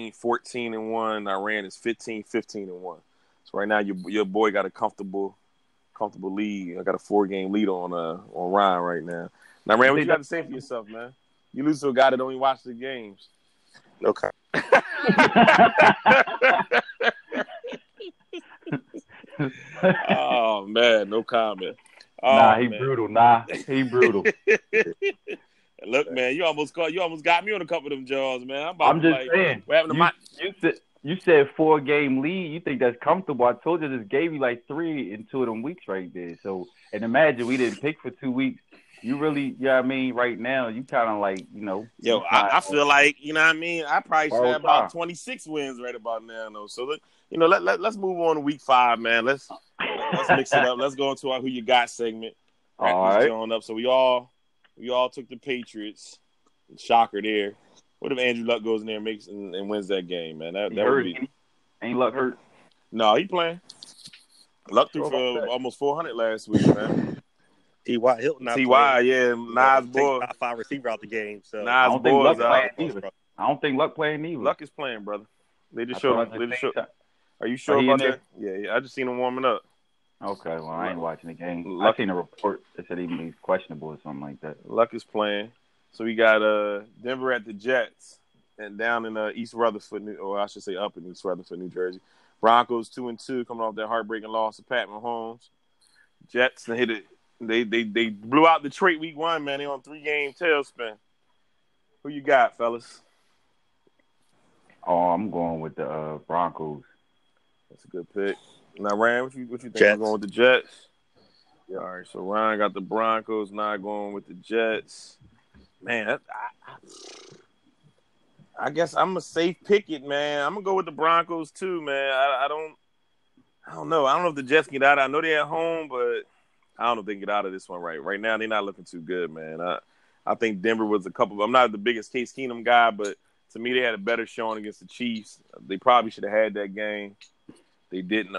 16-14-1. Iran is 15-15-1. So right now, your boy got a comfortable lead. I got a 4-game lead on Ryan right now. Now, Ryan, what you got to say for yourself, man? You lose to a guy that only watched the games. No comment. Oh man, no comment. He brutal. Look, man, you almost got me on a couple of them jaws, man. I'm just saying. What happened to You said 4-game lead. You think that's comfortable? I told you just gave you like 3 in 2 of them weeks right there. So, and imagine we didn't pick for 2 weeks. You really, you know what I mean? Right now, you kind of like, Yo, I feel like, you know what I mean? I probably should have about 26 wins right about now, though. So, let's move on to week 5, man. Let's mix it up. Let's go into our Who You Got segment. Wrap this joint up. So, we all took the Patriots. Shocker there. What if Andrew Luck goes in there and makes and wins that game, man? That would be. Ain't Luck hurt? No, he playing. Luck threw for almost 400 last week, man. T.Y. Hilton. T.Y., yeah. Nas boy. Top 5 receiver out the game. So I don't think Luck playing either. I don't think Luck playing either. Luck is playing, brother. They just showed. Are you sure about that? Yeah. I just seen him warming up. Okay, well, I ain't watching the game. I seen a report that said he's questionable or something like that. Luck is playing. So we got Denver at the Jets, and down in East Rutherford, or I should say up in East Rutherford, New Jersey. Broncos 2-2, coming off that heartbreaking loss to Pat Mahomes. Jets hit it. They blew out Detroit week 1, man. They on 3-game tailspin. Who you got, fellas? Oh, I'm going with the Broncos. That's a good pick. Now, Ryan, what you think? Jets. I'm going with the Jets. Yeah. All right, so Ryan got the Broncos. Not going with the Jets. Man, I guess I'm a safe pick it, man. I'm gonna go with the Broncos too, man. I don't know. I don't know if the Jets can get out. I know they're at home, but I don't know if they can get out of this one right now. They're not looking too good, man. I think Denver was I'm not the biggest Case Keenum guy, but to me, they had a better showing against the Chiefs. They probably should have had that game. They didn't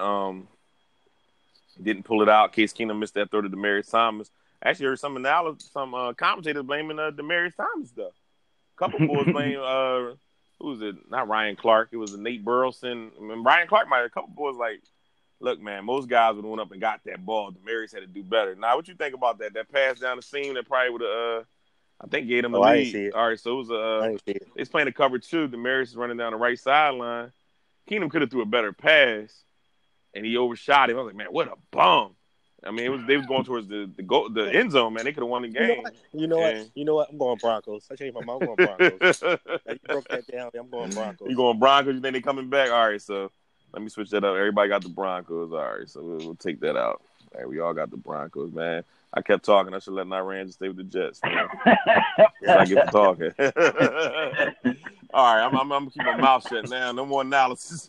pull it out. Case Keenum missed that throw to Demaryius Thomas. I actually heard some commentators blaming Demaryius Thomas, though. A couple boys blame, who was it? Not Ryan Clark. It was Nate Burleson. I mean, Ryan Clark might have a couple boys like, look, man, most guys would have went up and got that ball. Demaryius had to do better. Now, what you think about that? That pass down the seam that probably would have, I think, gave him the lead. I didn't see it. All right, so it was it's playing a cover 2. Demaryius is running down the right sideline. Keenum could have threw a better pass, and he overshot him. I was like, man, what a bum. I mean, they was going towards the end zone, man. They could have won the game. You know what? I'm going Broncos. I changed my mind. I'm going Broncos. You broke that down. I'm going Broncos. You going Broncos? You think they coming back? All right, so let me switch that up. Everybody got the Broncos. All right, so we'll take that out. All right, we all got the Broncos, man. I kept talking. I should let Iran just stay with the Jets. Man. I get to talking. All right, I'm gonna keep my mouth shut now. No more analysis.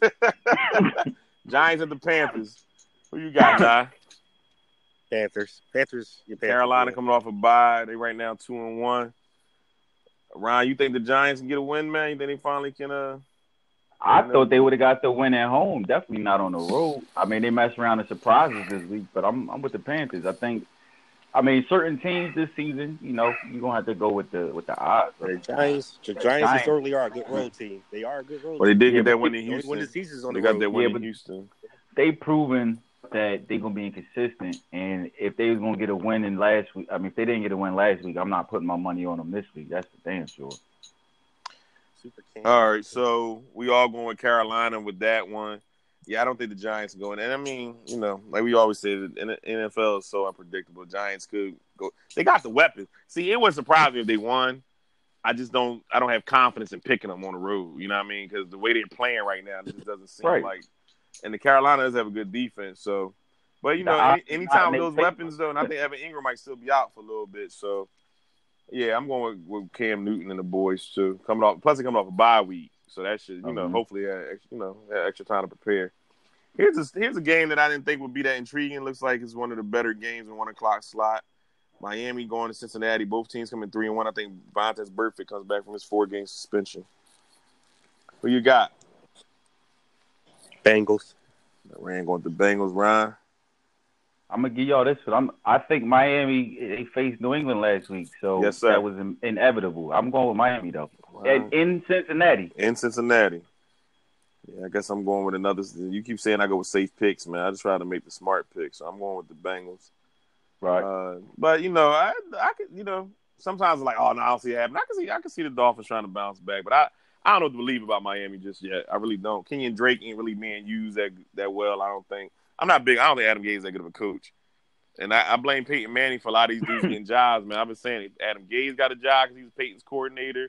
Giants and the Panthers. Who you got, Ty? Panthers. Carolina coming off a bye. They right now 2-1. Ryan, you think the Giants can get a win, man? You think they finally can? I thought they would have got the win at home. Definitely not on the road. I mean, they messed around and surprises this week, but I'm with the Panthers. I mean, certain teams this season, you're gonna have to go with the odds. The Giants historically are a good road team. They are a good road team. Well, they did get that win in Houston. When the season's on they the road. got that win in Houston. They proven that they're gonna be inconsistent, and if they was gonna get a win in last week, I mean, if they didn't get a win last week, I'm not putting my money on them this week. That's for damn sure. All right, so we all going with Carolina with that one. Yeah, I don't think the Giants are going. And I mean, like we always say, the NFL is so unpredictable. Giants could go. They got the weapons. See, it wouldn't surprise me if they won. I don't have confidence in picking them on the road. You know what I mean? Because the way they're playing right now, it just doesn't seem like. And the Carolina does have a good defense, so. But anytime those weapons though, and I think Evan Ingram might still be out for a little bit, so. Yeah, I'm going with Cam Newton and the boys too. Plus they're coming off a bye week, so that should hopefully have extra time to prepare. Here's a game that I didn't think would be that intriguing. Looks like it's one of the better games in 1 o'clock slot. Miami going to Cincinnati. Both teams coming 3-1. I think Vontaze Burfict comes back from his 4-game suspension. Who you got? Bengals. Ryan going with the Bengals. Ryan. I'm gonna give y'all this one. I think Miami, they faced New England last week, so yes, sir. That was inevitable. I'm going with Miami though. Wow. In Cincinnati. Yeah, I guess I'm going with another. You keep saying I go with safe picks, man. I just try to make the smart picks, so I'm going with the Bengals. Right. But I could, sometimes like, oh no, I don't see it happening. I can see the Dolphins trying to bounce back, but I don't know what to believe about Miami just yet. I really don't. Kenyon Drake ain't really being used that well. I don't think. I'm not big. I don't think Adam Gase is that good of a coach. And I blame Peyton Manning for a lot of these dudes getting jobs, man. I've been saying Adam Gase got a job because he was Peyton's coordinator.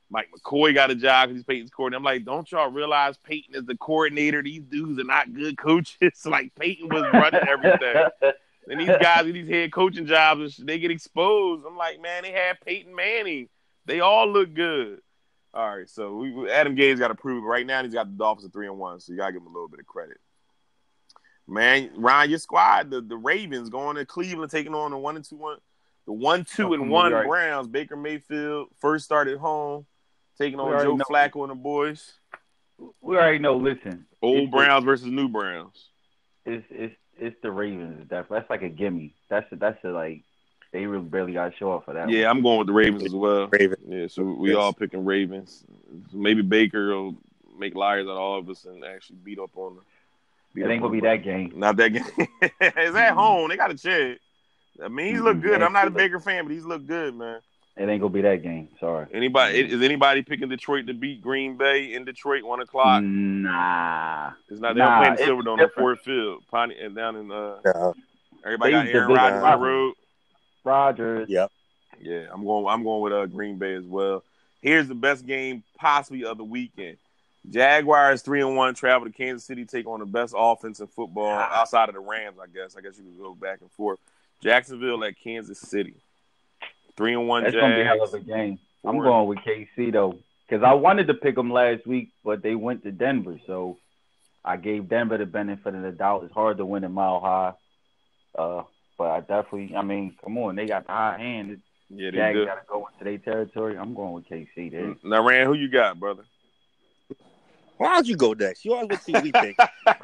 Mike McCoy got a job because he's Peyton's coordinator. I'm like, don't y'all realize Peyton is the coordinator? These dudes are not good coaches. Like, Peyton was running everything. And these guys with these head coaching jobs, they get exposed. I'm like, man, they had Peyton Manning. They all look good. All right, so Adam Gaze got to prove it. Right now, he's got the Dolphins at 3-1, so you got to give him a little bit of credit. Man, Ryan, your squad, the Ravens going to Cleveland, taking on the 1-2-1 Browns. Baker Mayfield first start at home, taking on Joe Flacco and the boys. We already know. Listen, old Browns versus new Browns. It's the Ravens. That's like a gimme. That's like they really barely got to show up for that. Yeah, I'm going with the Ravens as well. Ravens. Yeah, so we all picking Ravens. Maybe Baker will make liars out of all of us and actually beat up on them. It ain't gonna be that game. Not that game. It's at home. They got to check. I mean, he's looked good. I'm not a Baker fan, but he's looked good, man. It ain't gonna be that game. Sorry. Is anybody picking Detroit to beat Green Bay in Detroit 1:00? Nah. It's not. They're playing Silverdome on Ford Field, and down in. Everybody got Aaron Rodgers on the road. Rodgers. Yep. Yeah, I'm going with Green Bay as well. Here's the best game possibly of the weekend. Jaguars 3-1 travel to Kansas City, take on the best offense in football outside of the Rams. I guess you can go back and forth. Jacksonville at Kansas City. 3-1 Jags. That's gonna be a hell of a game. I'm going with KC though, because I wanted to pick them last week, but they went to Denver, so I gave Denver the benefit of the doubt. It's hard to win in Mile High, but I definitely. I mean, come on, they got the high hand. Yeah, they Jags do. Got to go into their territory. I'm going with KC there. Now, Rand, who you got, brother? Why don't you go next? You always see what we think.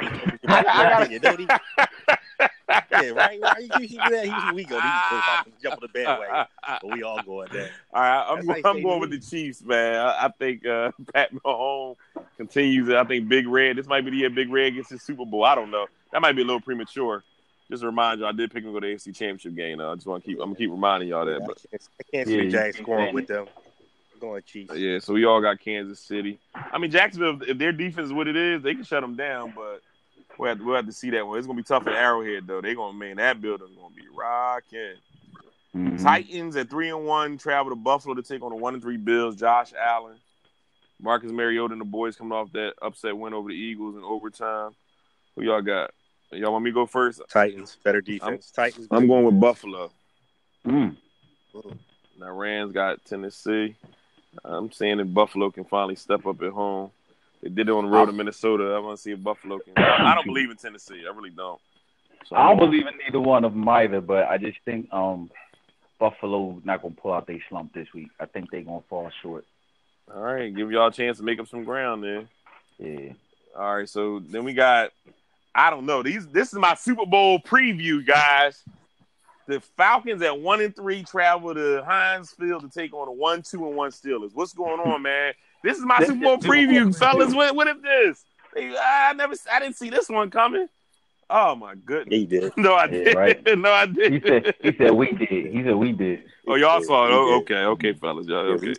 Yeah, right. You should do that. Usually we go. Jump on the bandwagon, but we all go at that. All right, I'm going with the Chiefs, man. I think Pat Mahomes continues. I think Big Red. This might be the year Big Red gets his Super Bowl. I don't know. That might be a little premature. Just to remind you, I did pick him to go to the AFC Championship game. I just want to I'm gonna keep reminding y'all that. But I can't see the Jags scoring with them. Going Chiefs. Yeah, so we all got Kansas City. I mean, Jacksonville, if their defense is what it is, they can shut them down, but we'll have to see that one. It's going to be tough at Arrowhead, though. They're going to, man, that building's going to be rocking. Mm-hmm. Titans at 3-1 travel to Buffalo to take on the 1-3 Bills. Josh Allen, Marcus Mariota, and the boys coming off that upset win over the Eagles in overtime. Who y'all got? Y'all want me to go first? Titans, better defense. I'm going with Buffalo. Mm. Now, Rams got Tennessee. I'm saying that Buffalo can finally step up at home. They did it on the road in Minnesota. I want to see if Buffalo can. I don't believe in Tennessee. I really don't. So I don't believe in neither one of them either, but I just think Buffalo not going to pull out their slump this week. I think they're going to fall short. All right. Give y'all a chance to make up some ground then. Yeah. All right. So then we got, I don't know. This is my Super Bowl preview, guys. The Falcons at 1-3 travel to Heinz Field to take on the 1-2-1 Steelers. What's going on, man? This is my Super Bowl preview, fellas. What is this? I didn't see this one coming. Oh my goodness! He did. No, I didn't. Right. No, I didn't. He said we did. He said we did. Oh, y'all saw it. Oh, okay, fellas. Y'all okay?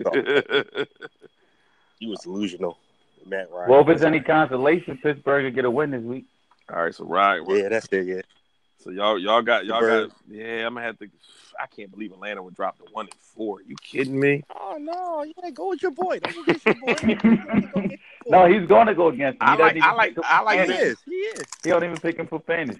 He was delusional, Matt Ryan. Well, if it's any consolation, Pittsburgh will get a win this week. All right, so right. Yeah, that's it. Yeah. So y'all got. Yeah, I'm gonna have to. I can't believe Atlanta would drop to 1-4. You kidding me? Oh no! Yeah, go with your boy. Don't go against your boy. No, he's going to go against him. I like this. He is. He don't even pick him for fantasy.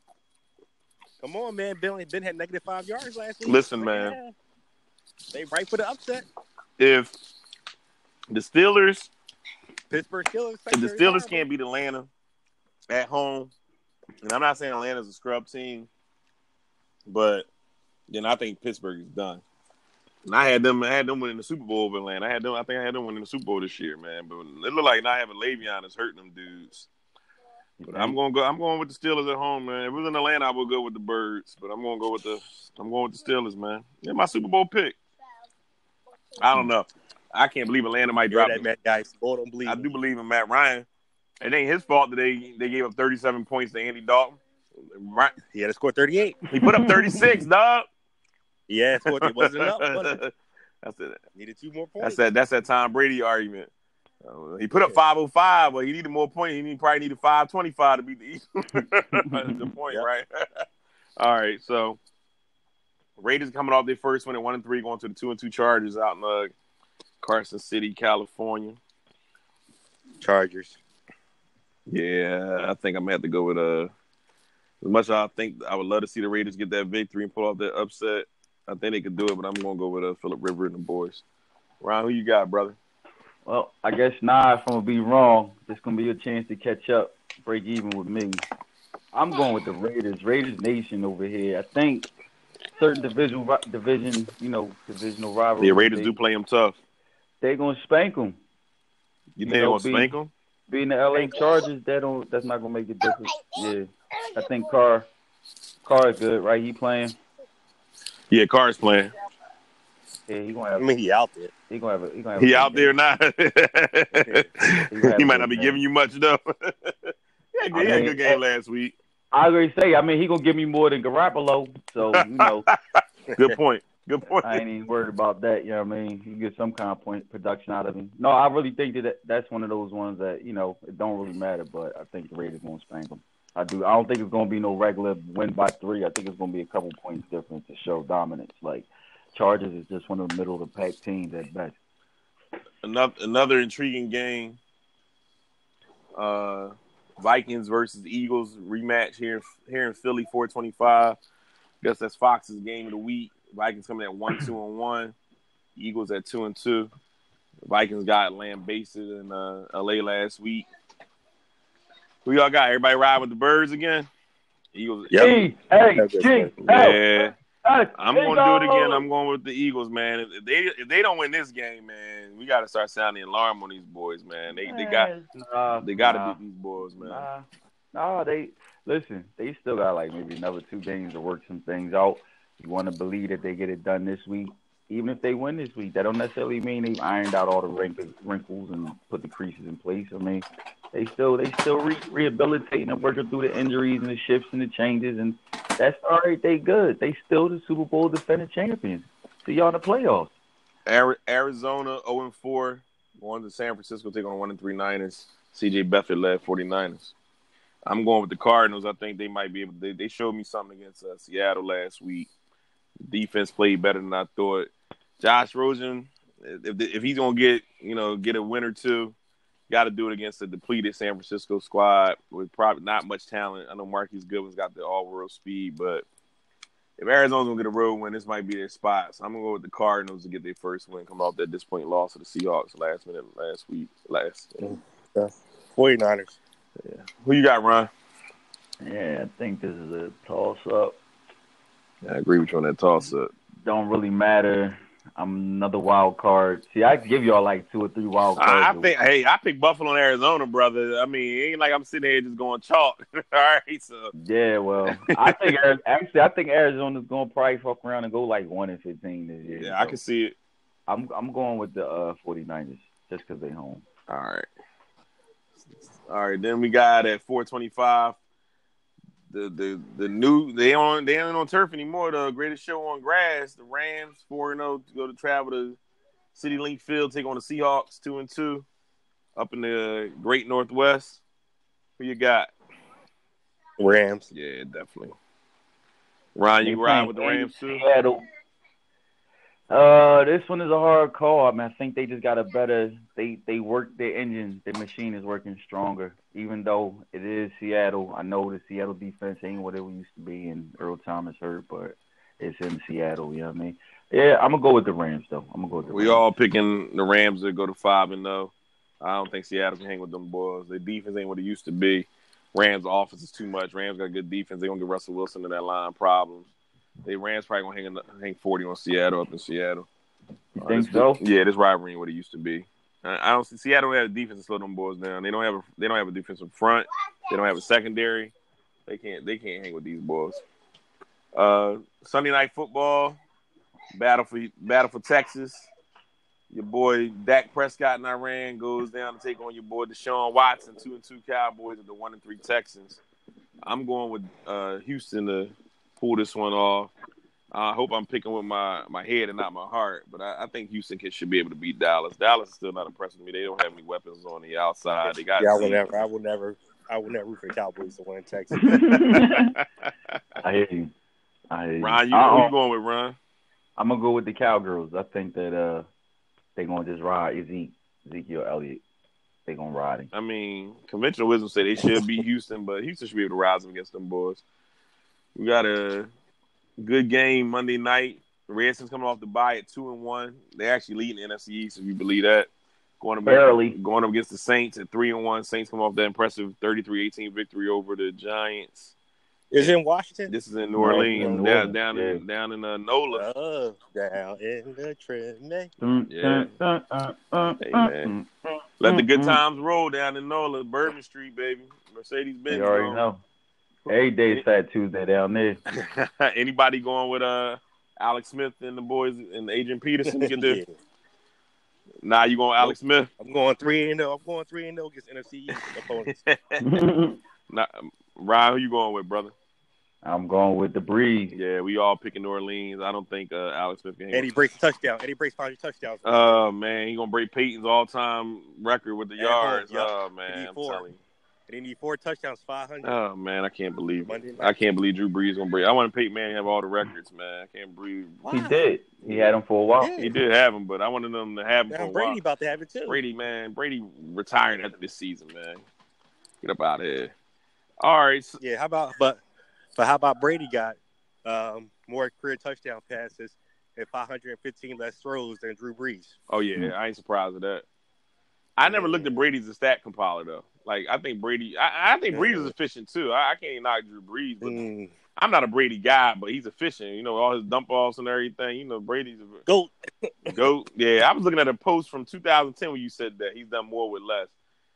Come on, man. Ben had -5 yards last week. Listen, man. They right for the upset. If the Steelers, Pittsburgh Steelers, if the Steelers can't beat Atlanta at home, and I'm not saying Atlanta's a scrub team, but then I think Pittsburgh is done. And I had them winning the Super Bowl over Atlanta. I think I had them winning the Super Bowl this year, man. But it looked like not having Le'Veon is hurting them dudes. But I'm going with the Steelers at home, man. If it was in Atlanta, I would go with the Birds. But I'm going with the Steelers, man. Yeah, my Super Bowl pick. I don't know. I can't believe Atlanta might drop that Matt guy. Don't believe. I do believe in Matt Ryan. It ain't his fault that they gave up 37 points to Andy Dalton. Right. He had to score 38. He put up 36, dog. Yeah, it wasn't enough. That's it. Needed 2 more points. That's that Tom Brady argument. He put up 505, but he needed more points. He probably needed 525 to beat the Eagles. That's the point, right? All right, so Raiders coming off their first win at 1-3, going to the 2-2 Chargers out in Carson City, California. Chargers. Yeah, I think I'm gonna have to go with as much as I think I would love to see the Raiders get that victory and pull off that upset. I think they could do it, but I'm gonna go with Phillip Rivers and the boys. Ron, who you got, brother? Well, I guess if I'm gonna be wrong, it's gonna be a chance to catch up, break even with me. I'm going with the Raiders. Raiders Nation over here. I think certain divisional rivalries. The Raiders do play them tough. They're gonna spank them. You think they're gonna spank them? Being the LA Chargers, that's not gonna make a difference. Yeah, I think Carr is good, right? He playing. Yeah, Carr's playing. Yeah, he gonna have. I mean, he out there. He gonna have. He out there now. He might not be game. giving you much though. He had a good game last week. I already say. I mean, he gonna give me more than Garoppolo. So Good point. Good point. I ain't even worried about that. You know what I mean? You get some kind of point production out of him. No, I really think that's one of those ones that it don't really matter. But I think the Raiders gonna spank them. I do. I don't think it's gonna be no regular win by 3. I think it's gonna be a couple points difference to show dominance. Like Chargers is just one of the middle of the pack teams at best. Another intriguing game. Vikings versus Eagles rematch here in Philly, 425. Guess that's Fox's game of the week. Vikings coming at 1-2-1. Eagles at 2-2. Vikings got lambasted in LA last week. Who y'all got? Everybody ride with the Birds again? Eagles. Hey. Yeah. I'm going to do it again. I'm going with the Eagles, man. If they don't win this game, man, we got to start sounding the alarm on these boys, man. They got to beat these boys, man. They still got like maybe another 2 games to work some things out. You want to believe that they get it done this week. Even if they win this week, that don't necessarily mean they've ironed out all the wrinkles and put the creases in place. I mean, they still rehabilitating and working through the injuries and the shifts and the changes, and that's all right. They good. They still the Super Bowl defending champions. See y'all in the playoffs. Arizona 0-4 going to San Francisco, take on 1-3 Niners. C.J. Beathard led 49ers. I'm going with the Cardinals. I think they might be able to. They showed me something against Seattle last week. The defense played better than I thought. Josh Rosen, if he's gonna get a win or two, got to do it against a depleted San Francisco squad with probably not much talent. I know Marquise Goodwin's got the all-world speed, but if Arizona's gonna get a road win, this might be their spot. So I'm gonna go with the Cardinals to get their first win, coming off that disappointing loss to the Seahawks last week. 49ers. Yeah. Who you got, Ron? Yeah, I think this is a toss-up. I agree with you on that toss-up. Don't really matter. I'm another wild card. See, I give y'all like 2 or 3 wild cards. I picked Buffalo and Arizona, brother. I mean, it ain't like I'm sitting here just going chalk. All right, so yeah, well, I think Arizona's gonna probably fuck around and go like 1-15 this year. Yeah, so I can see it. I'm going with the 49ers just because they home. All right. Then we got at 425. The new they ain't on turf anymore. The greatest show on grass. The Rams 4-0 to travel to CityLink Field, take on the Seahawks 2-2 up in the Great Northwest. Who you got? Rams. Yeah, definitely. Ron, you ride with the Rams too? Seattle. This one is a hard call. I mean, I think they just got a better. They work their engine. Their machine is working stronger. Even though it is Seattle, I know the Seattle defense ain't what it used to be, and Earl Thomas hurt, but it's in Seattle. You know what I mean? Yeah, I'm gonna go with the Rams though. We all picking the Rams to go to 5-0. I don't think Seattle can hang with them boys. Their defense ain't what it used to be. Rams' offense is too much. Rams got good defense. They gonna get Russell Wilson in that line problems. The Rams probably gonna hang 40 on Seattle up in Seattle. You think so? Yeah, this rivalry ain't what it used to be. I don't see Seattle have a defense to slow them boys down. They don't have a defensive front. They don't have a secondary. They can't hang with these boys. Sunday Night Football, battle for Texas. Your boy Dak Prescott in Iran goes down to take on your boy Deshaun Watson, 2-2 Cowboys and the 1-3 Texans. I'm going with Houston to pull this one off. I hope I'm picking with my head and not my heart, but I think Houston should be able to beat Dallas. Dallas is still not impressing me. They don't have any weapons on the outside. They got. Yeah, I will never root for the Cowboys to win in Texas. I hear you. Ron, who you going with, Ron? I'm gonna go with the Cowgirls. I think that they gonna just ride Ezekiel Elliott. They gonna ride him. I mean, conventional wisdom say they should beat Houston, but Houston should be able to rise them against them boys. We got a good game Monday night. The Redskins coming off the bye at 2-1. They actually lead in the NFC East, if you believe that. Going up against the Saints at 3-1. Saints come off that impressive 33-18 victory over the Giants. Is it in Washington? This is in New Orleans, down in NOLA. Oh, down in the Trinity. Yeah. Hey, man. Let the good times roll down in NOLA, Bourbon Street, baby. Mercedes-Benz. You already know. Every day is Fat Tuesday down there. Anybody going with Alex Smith and the boys and Adrian Peterson to get there? Nah, you going Alex Smith? I'm going 3-0. I'm going 3-0 against NFC East opponents. Nah, Ryan, who you going with, brother? I'm going with the Breeze. Yeah, we all picking New Orleans. I don't think Alex Smith can. Eddie breaks touchdown. Eddie breaks 500 touchdowns. Oh man, he gonna break Peyton's all-time record with the yards. Yep. Oh man, I'm telling you. They need 4 touchdowns, 500. Oh man, I can't believe it. I can't believe Drew Brees gonna break. I want Peyton Manning to have all the records, man. I can't believe. He did. He had them for a while. Yeah. He did have them, but I wanted them to have them for a Brady while. about to have it too. Brady retiring after this season, man. Get up out of here. All right. So, yeah. How about Brady got more career touchdown passes and 515 less throws than Drew Brees? Oh yeah, I ain't surprised at that. I never looked at Brady as a stat compiler though. Like I think Brady, I think Brees is efficient too. I can't knock Drew Brees, but I'm not a Brady guy, but he's efficient. You know, all his dump offs and everything. You know, Brady's a GOAT. Yeah, I was looking at a post from 2010 when you said that he's done more with less.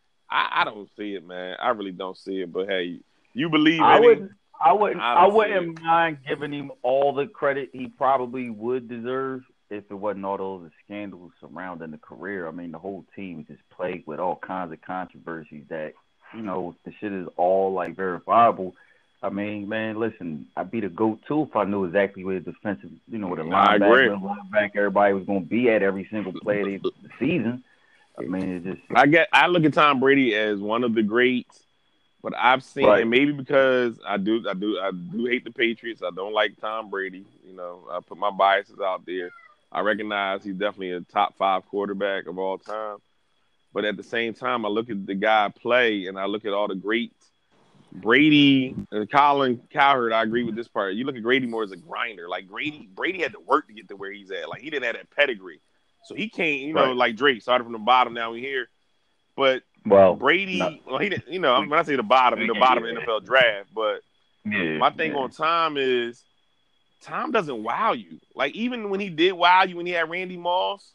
I don't see it, man. I really don't see it. But hey, you believe in him? I wouldn't mind giving him all the credit he probably would deserve if it wasn't all those scandals surrounding the career. I mean, the whole team is just plagued with all kinds of controversies that, you know, the shit is all, like, verifiable. I mean, man, listen, I'd be the GOAT, too, if I knew exactly where the defensive, you know, where the linebacker everybody was going to be at every single play of the season. I mean, it's just... I look at Tom Brady as one of the greats, but I've seen, and maybe because I do hate the Patriots. I don't like Tom Brady. You know, I put my biases out there. I recognize he's definitely a top 5 quarterback of all time. But at the same time, I look at the guy play, and I look at all the greats. Brady and Colin Cowherd, I agree with this part. You look at Brady more as a grinder. Like Brady had to work to get to where he's at. Like he didn't have that pedigree. So he can't, you know, like Drake started from the bottom, now we're here. But Brady, he didn't, you know, when I say the bottom of the NFL draft, but my thing on Tom is Tom doesn't wow you. Like, even when he did wow you when he had Randy Moss,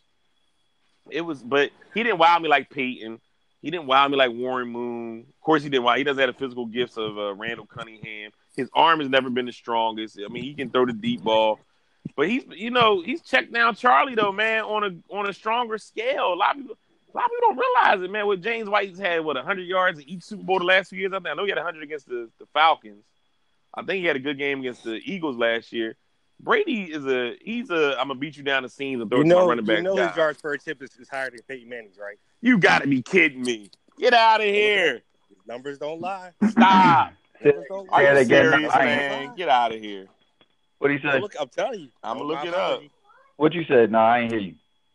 but he didn't wow me like Peyton. He didn't wow me like Warren Moon. Of course, he didn't wow. He doesn't have the physical gifts of Randall Cunningham. His arm has never been the strongest. I mean, he can throw the deep ball. But he's checked down Charlie, though, man, on a stronger scale. A lot of people don't realize it, man. What James White's had, 100 yards in each Super Bowl the last few years? I know he had 100 against the Falcons. I think he had a good game against the Eagles last year. Brady I'm going to beat you down the seams and throw it to my running back. You know his yards per attempt is higher than Peyton Manning's, right? You got to be kidding me. Get out of here. Numbers don't lie. Stop. Are you serious, man? Get out of here. What he said? I'm telling you. I'm going to look it up. What you said? No, I ain't hear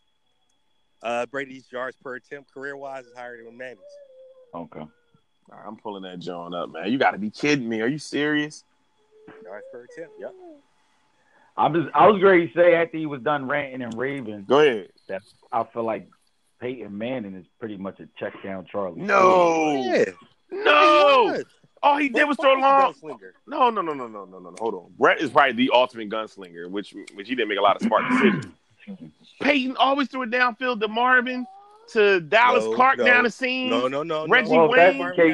you. Brady's yards per attempt career-wise is higher than Manning's. Okay. I'm pulling that John up, man. You got to be kidding me. Are you serious? Yards per attempt, yep. I was going to say after he was done ranting and raving. Go ahead. That I feel like Peyton Manning is pretty much a check down Charlie. No. Yeah. No. All he did was throw long. No. Hold on. Brett is probably the ultimate gunslinger, which he didn't make a lot of smart decisions. Peyton always threw it downfield to Marvin, to Dallas Clark down the seam. No. Reggie Wayne.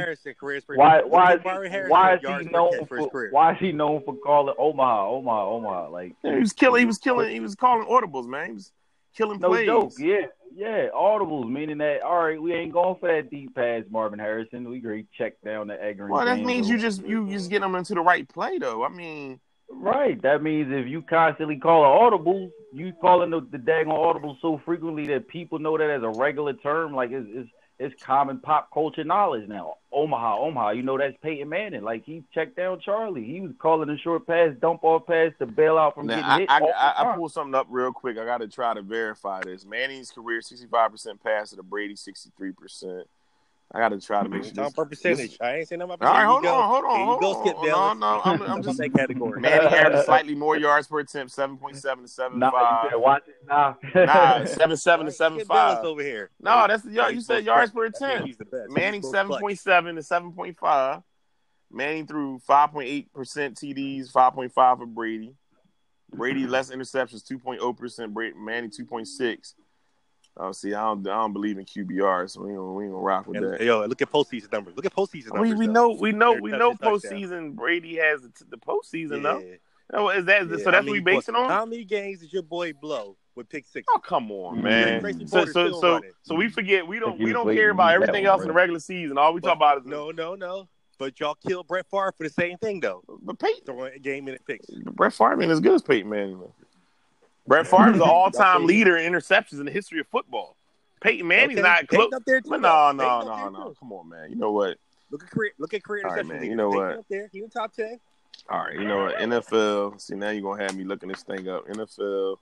Why is he known for calling Omaha? Like he was calling audibles, man. He was killing plays. No joke. Yeah, audibles, meaning that, all right, we ain't going for that deep pass, Marvin Harrison. We great check down the Edgar. Well, that means you just get them into the right play, though. I mean, right. That means if you constantly call an audible, you calling the daggone audible so frequently that people know that as a regular term. Like it's it's common pop culture knowledge now. Omaha, you know that's Peyton Manning. Like, he checked down Charlie. He was calling a short pass, dump off pass to bail out from getting hit. I pulled something up real quick. I got to try to verify this. Manning's career 65% pass to Brady 63%. I got to try to make sure. Talking about percentage. I ain't saying nothing about All right, percentage. hold on. Here you go, Skip Bayless. No, I'm just that category. Manning averaged slightly more yards per attempt, 7.7 to 7.5. Nah, watch it now. 7.7 to Skip Bayless 7.5. over here. No, that's you said yards per attempt. He's the best. Manning 7.7 to 7.5. Manning threw 5.8% TDs, 5.5 for Brady. Brady less interceptions, 2.0%. Manning 2.6. Oh, see, I don't believe in QBR, so we ain't gonna rock with that. Yo, look at postseason numbers. We know postseason. Brady has the postseason though. Oh, is that so? That's what we basing on. How many games did your boy blow with pick six? Oh, come on, man. So we forget we don't care about everything else in the regular season. All we talk about is no. But y'all killed Brett Favre for the same thing though. But Peyton throwing a game in at picks. Brett Favre ain't as good as Peyton Manning. Brett Favre is an all-time leader in interceptions in the history of football. Peyton Manning's not close. Up there too, no. Come on, man. You know what? Look at career all right, interceptions. man. You know what? Up there. He in top 10. All right. You know what? NFL. See, now you're going to have me looking this thing up. NFL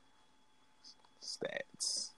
stats.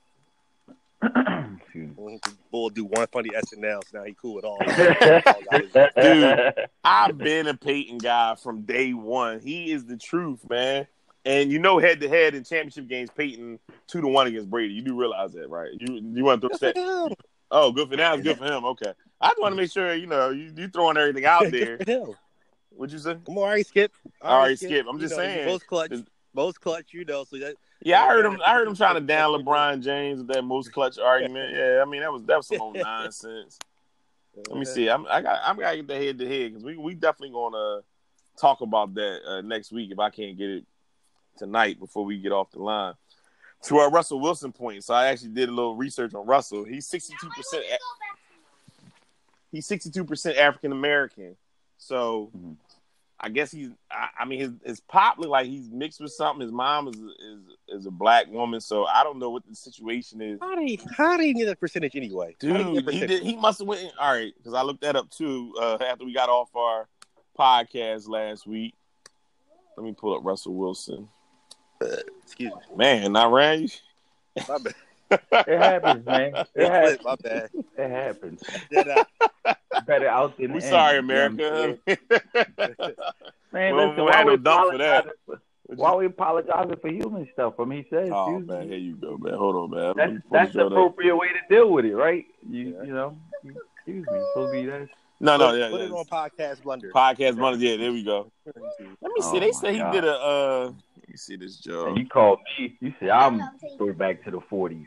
Bull do one funny SNL, so now he cool with all. Dude, I've been a Peyton guy from day one. He is the truth, man. And you know, head to head in championship games, Peyton 2-1 against Brady. You do realize that, right? You want to throw that? Oh, good for now. It's good for him. Okay, I just want to make sure you throwing everything out there. What'd you say? Come on, all right, Skip. All right, Skip. I'm just saying. Most clutch. So that. Yeah, I heard him trying to down LeBron James with that most clutch argument. Yeah, I mean that was some old nonsense. Let me see. I'm gotta get the head to head because we definitely gonna talk about that next week if I can't get it tonight before we get off the line. To our Russell Wilson point, so I actually did a little research on Russell. He's 62%. He's 62% African American. So I guess he's. I mean, his pop look like he's mixed with something. His mom is a black woman. So I don't know what the situation is. How do you get that percentage anyway? Dude, he must have went. All right, because I looked that up too after we got off our podcast last week. Let me pull up Russell Wilson. Excuse me. Man, I ran you. My bad. It happens, man. It happens. My bad. It happens. Better out than we sorry, America. Man, well, listen, why no dump for that? Why we apologizing for human stuff? I mean, he says, oh man, here you go, man. Hold on, man. That's the appropriate way to deal with it, right? You know, excuse me. Supposed to be that. Put it on Podcast Blunder. Podcast Blunder, yeah, there we go. Let me see. They said he did a. Let me see this job. And you called me. You said I'm going back to the 40s.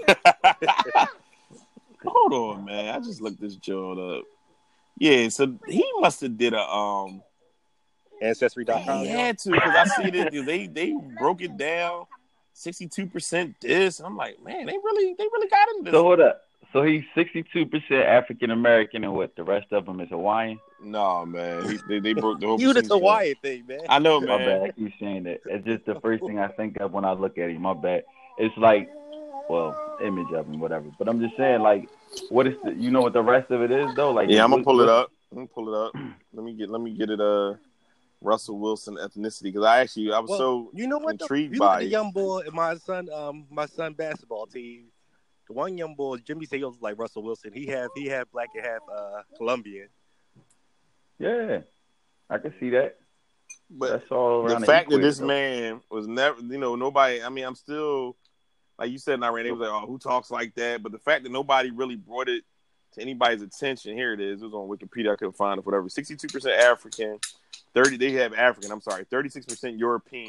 Hold on, man. I just looked this job up. Yeah, so he must have did a Ancestry.com. He had to because I see that they broke it down. 62% this. I'm like, man, they really got into this. So hold up. So he's 62% African American, and what? The rest of them is Hawaiian? No, man. They broke the whole. You the Hawaiian thing, man. I know, man. My bad. I keep saying that. It's just the first thing I think of when I look at him. My bad. It's like, image of him, whatever. But I'm just saying, like, what is what the rest of it is though? Like, yeah, I'm gonna pull it up. Let me get it. Russell Wilson ethnicity because I was so intrigued by the young boy in my son basketball team. The one young boy, Jimmy said he was like Russell Wilson. He had black and half Colombian. Yeah, I can see that. But that's all around the fact that this man was never, nobody. I mean, I'm still, like you said, and I ran. They was like, "Oh, who talks like that?" But the fact that nobody really brought it to anybody's attention. Here it is. It was on Wikipedia. I couldn't find it. Whatever. 62% African. 30. They have African. I'm sorry. 36% European.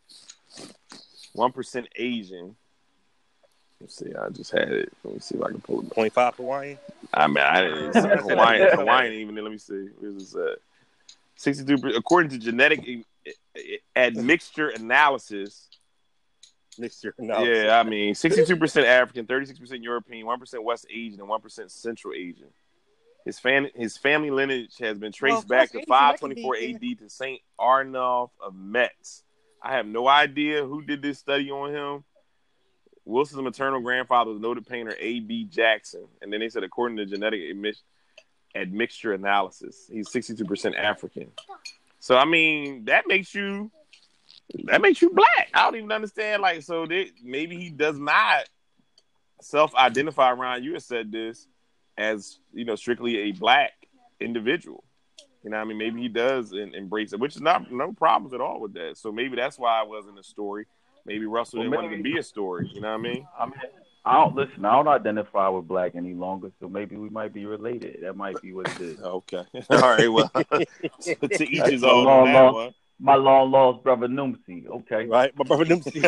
1% Asian. Let's see. I just had it. Let me see if I can pull it. 0.5 Hawaiian. I mean, I didn't see Hawaiian even. Let me see. Where's this at? 62%. According to genetic admixture analysis. Yeah, I mean, 62% African, 36% European, 1% West Asian, and 1% Central Asian. His family lineage has been traced back to 524 AD to Saint Arnulf of Metz. I have no idea who did this study on him. Wilson's maternal grandfather was noted painter A.B. Jackson. And then they said, according to genetic admixture analysis, he's 62% African. So, I mean, that makes you black. I don't even understand. Like, so maybe he does not self-identify. Ryan, you have said this as, strictly a black individual. You know what I mean? Maybe he does embrace it, which is no problems at all with that. So maybe that's why it wasn't a story. Maybe Russell didn't want it to be a story. You know what I mean? I don't identify with black any longer, so maybe we might be related. That might be what it is. Okay. All right. Well, to each his own on that one. My long lost brother Noomsy. Okay. Right, my brother Noomsy.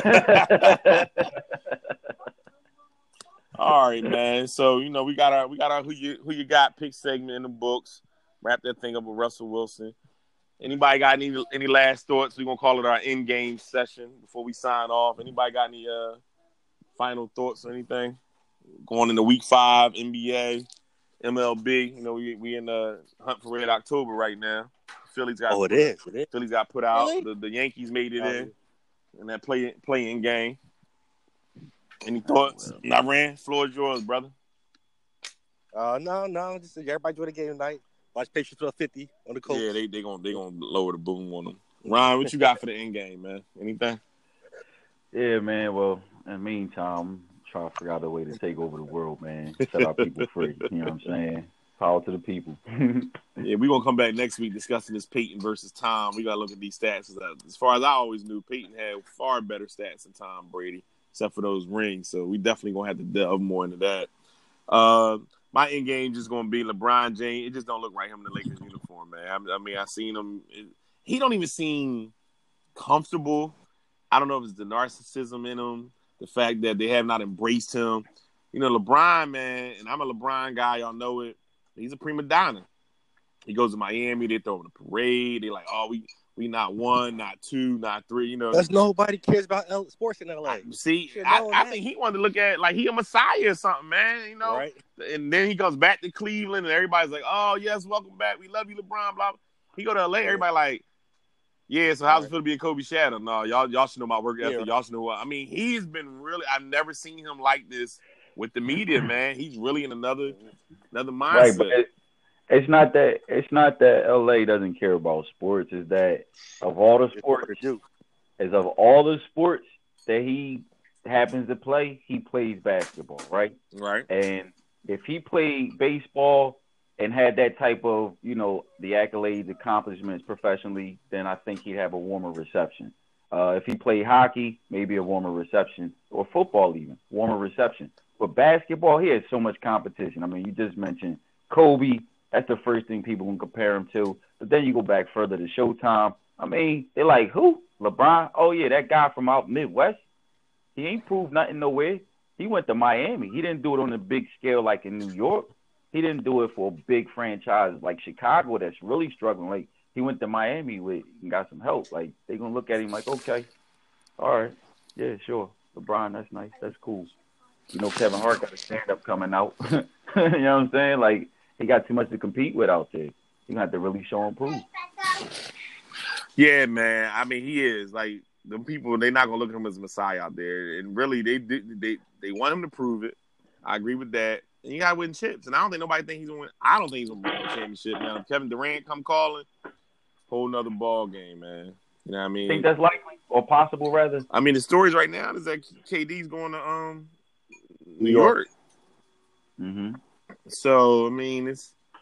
All right, man. So we got our who you got pick segment in the books. Wrap that thing up with Russell Wilson. Anybody got any last thoughts? We're gonna call it our end game session before we sign off. Anybody got any final thoughts or anything? Going into week 5, NBA, MLB. We in the hunt for Red October right now. Phillies got it is. Phillies got put out. Really? The Yankees made it in that play-in game. Any thoughts? Naran, floor is yours, brother. No. Just everybody enjoy the game tonight. Watch Patriots put 50 on the Colts. Yeah, they gonna lower the boom on them. Ryan, what you got for the end game, man? Anything? Yeah, man. Well, in the meantime, I'm trying to figure out a way to take over the world, man. Set our people free. You know what I'm saying? Power to the people. Yeah, we're going to come back next week discussing this Peyton versus Tom. We got to look at these stats. As far as I always knew, Peyton had far better stats than Tom Brady, except for those rings. So we definitely going to have to delve more into that. My end game just going to be LeBron James. It just don't look right him in the Lakers uniform, man. I mean, I seen him. He don't even seem comfortable. I don't know if it's the narcissism in him, the fact that they have not embraced him. LeBron, man, and I'm a LeBron guy. Y'all know it. He's a prima donna. He goes to Miami. They throw him a parade. They like, oh, we not 1, not 2, not 3. Because nobody cares about sports in LA. I think he wanted to look at like he a messiah or something, man. Right. And then he goes back to Cleveland, and everybody's like, oh yes, welcome back. We love you, LeBron. Blah. He go to LA. Everybody like, yeah. So how's it feel to be a Kobe shadow? No, y'all should know my work ethic. Y'all should know what I mean. He's been really. I've never seen him like this with the media, man. He's really in another mindset. Right, but it's not that LA doesn't care about sports. It's that of all the sports that he happens to play, he plays basketball, right? Right. And if he played baseball and had that type of, the accolades, accomplishments professionally, then I think he'd have a warmer reception. If he played hockey, maybe a warmer reception, or football even, warmer reception. But basketball, he has so much competition. I mean, you just mentioned Kobe. That's the first thing people can compare him to. But then you go back further to Showtime. I mean, they're like, who? LeBron? Oh, yeah, that guy from out Midwest. He ain't proved nothing nowhere. He went to Miami. He didn't do it on a big scale like in New York. He didn't do it for a big franchise like Chicago that's really struggling. Like, he went to Miami and got some help. Like, they going to look at him like, okay, all right, yeah, sure. LeBron, that's nice. That's cool. Kevin Hart got a stand-up coming out. You know what I'm saying? Like, he got too much to compete with out there. You're going to have to really show and prove. Yeah, man. I mean, he is. Like, the people, they're not going to look at him as a messiah out there. And really, they want him to prove it. I agree with that. And you got to win chips. And I don't think nobody thinks he's going to win. I don't think he's going to win the championship. Now, if Kevin Durant come calling, whole nother ball game, man. You know what I mean? Think that's likely or possible, rather? I mean, the stories right now is that KD's going to New York. Mm-hmm. So I mean,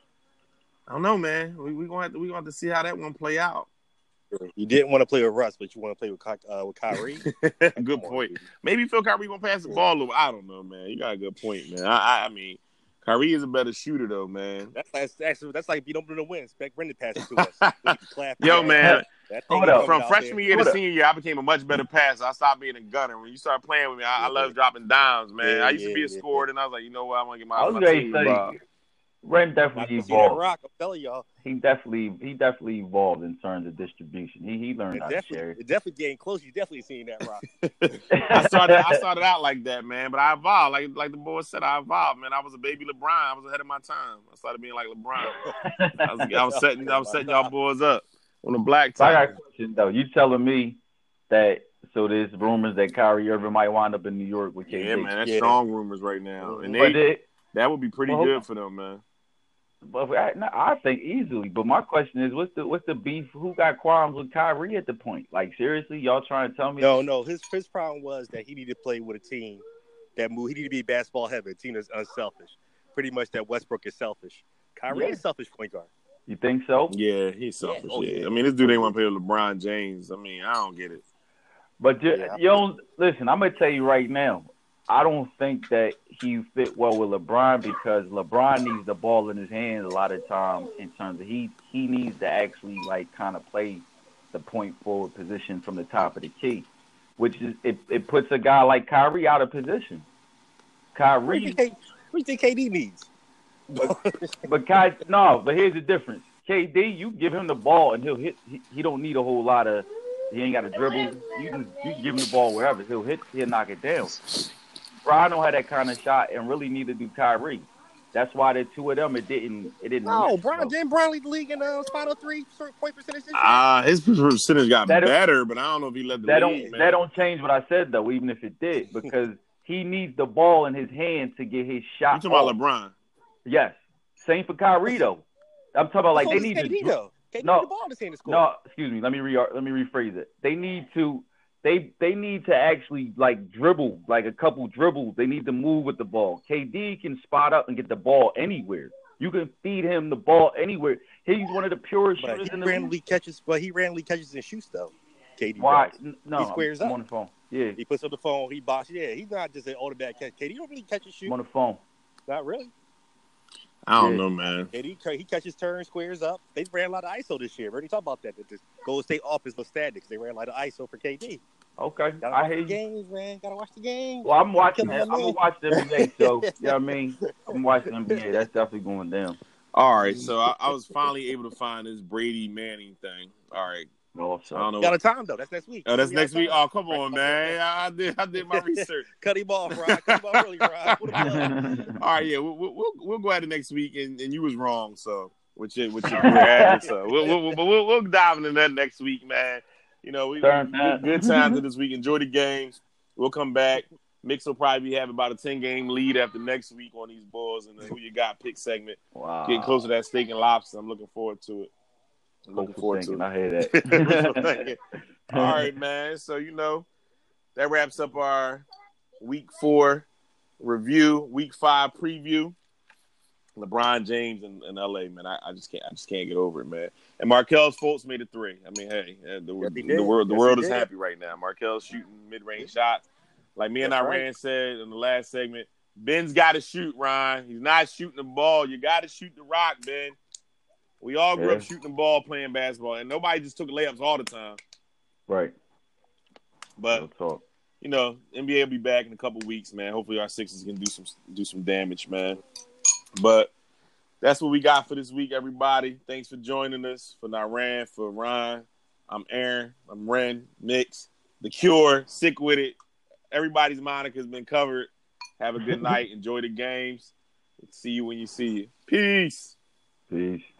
I don't know, man. We gonna have to see how that one play out. You didn't want to play with Russ, but you want to play with Kyrie. Good point. Maybe Phil Kyrie gonna pass the ball a little. I don't know, man. You got a good point, man. I mean, Kyrie is a better shooter, though, man. That's like if you don't bring a win, expect Brendan pass it to us. Yo, man. From freshman year to senior year, I became a much better passer. I stopped being a gunner. When you started playing with me, I love dropping dimes, man. I used to be a scorer, and I was like, you know what? I want to get my team involved. Ren definitely evolved. Rock, I'm telling y'all. He definitely evolved in terms of distribution. He learned how to share it. It definitely getting close. You definitely seen that, Rock. I started out like that, man, but I evolved. Like the boy said, I evolved, man. I was a baby LeBron. I was ahead of my time. I started being like LeBron. I was setting y'all boys up on the black time. I got a question though. You telling me that So there's rumors that Kyrie Irving might wind up in New York with KD. Yeah, man, that's strong rumors right now, and that would be pretty good for them, man. But I think easily. But my question is, what's the beef? Who got qualms with Kyrie at the point? Like, seriously, y'all trying to tell me? No. His problem was that he needed to play with a team that move. He needed to be basketball heavy. A team that's unselfish. Pretty much that Westbrook is selfish. Kyrie is selfish point guard. You think so? Yeah, he's selfish. Yeah. I mean, this dude ain't want to play with LeBron James. I mean, I don't get it. But listen, I'm gonna tell you right now. I don't think that he fit well with LeBron because LeBron needs the ball in his hands a lot of times in terms of he needs to actually like kind of play the point forward position from the top of the key, which is it puts a guy like Kyrie out of position. Kyrie, what do you think KD needs? but here's the difference. KD, you give him the ball and he'll hit. He don't need a whole lot of. He ain't got to dribble. You can give him the ball wherever he'll hit. He'll knock it down. Bron don't have that kind of shot, and really neither do Kyrie. That's why the two of them it didn't. No, didn't Bron lead the league in Final 3 point percentage this year? His percentage got better, but I don't know if he led the league. That don't change what I said though, even if it did, because he needs the ball in his hand to get his shot. You talking about LeBron? Yes. Same for Kyrie though. I'm talking about like they need KD, to. Though. KD no, the ball in his hand to score. No, excuse me. Let me rephrase it. They need to. They need to actually like dribble, like a couple dribbles. They need to move with the ball. KD can spot up and get the ball anywhere. You can feed him the ball anywhere. He's one of the purest shooters in the league. He randomly catches and shoots though. KD. Why? No, he squares up on the phone. Yeah, he puts up the phone. He boxes. Yeah, he's not just an automatic catch. KD don't really catch and shoot. I'm on the phone. Not really. I don't know, man. He catches turns, squares up. They ran a lot of ISO this year. We already talked about that. That the Golden State offense was static because they ran a lot of ISO for KD. Okay, I hate games, man. Gotta watch the game. Well, I'm watching that. I'm gonna watch the NBA. So, you know what I mean? I'm watching the NBA. That's definitely going down. All right, so I was finally able to find this Brady Manning thing. All right. Also, I don't know. Got a time though. That's next week. Oh, that's next week. Oh, come on, man. I did my research. Cut him off, Rod. Cut him off early, Rod. All right, yeah, we'll go at it next week, and you was wrong, so which you had, so we'll dive into that next week, man. You know, we good times this week. Enjoy the games. We'll come back. Mix will probably have about a 10-game lead after next week on these Bulls and the Who You Got pick segment. Wow. Getting close to that steak and lobster. I'm looking forward to it. I hear that. All right, man. So, you know, that wraps up our Week 4 review, Week 5 preview. LeBron James in LA, man. I just can't get over it, man. And Markelle Fultz made it 3. I mean, hey, the world is happy right now. Markelle's shooting mid-range shots. Like me and Iran said in the last segment, Ben's got to shoot, Ryan. He's not shooting the ball. You got to shoot the rock, Ben. We all grew up shooting the ball, playing basketball, and nobody just took layups all the time. Right. But you know, NBA will be back in a couple weeks, man. Hopefully, our Sixers can do some damage, man. But that's what we got for this week, everybody. Thanks for joining us. For Naran, for Ryan, I'm Aaron. I'm Ren, Mix, The Cure, Sick With It. Everybody's moniker's been covered. Have a good night. Enjoy the games. See you when you see you. Peace. Peace.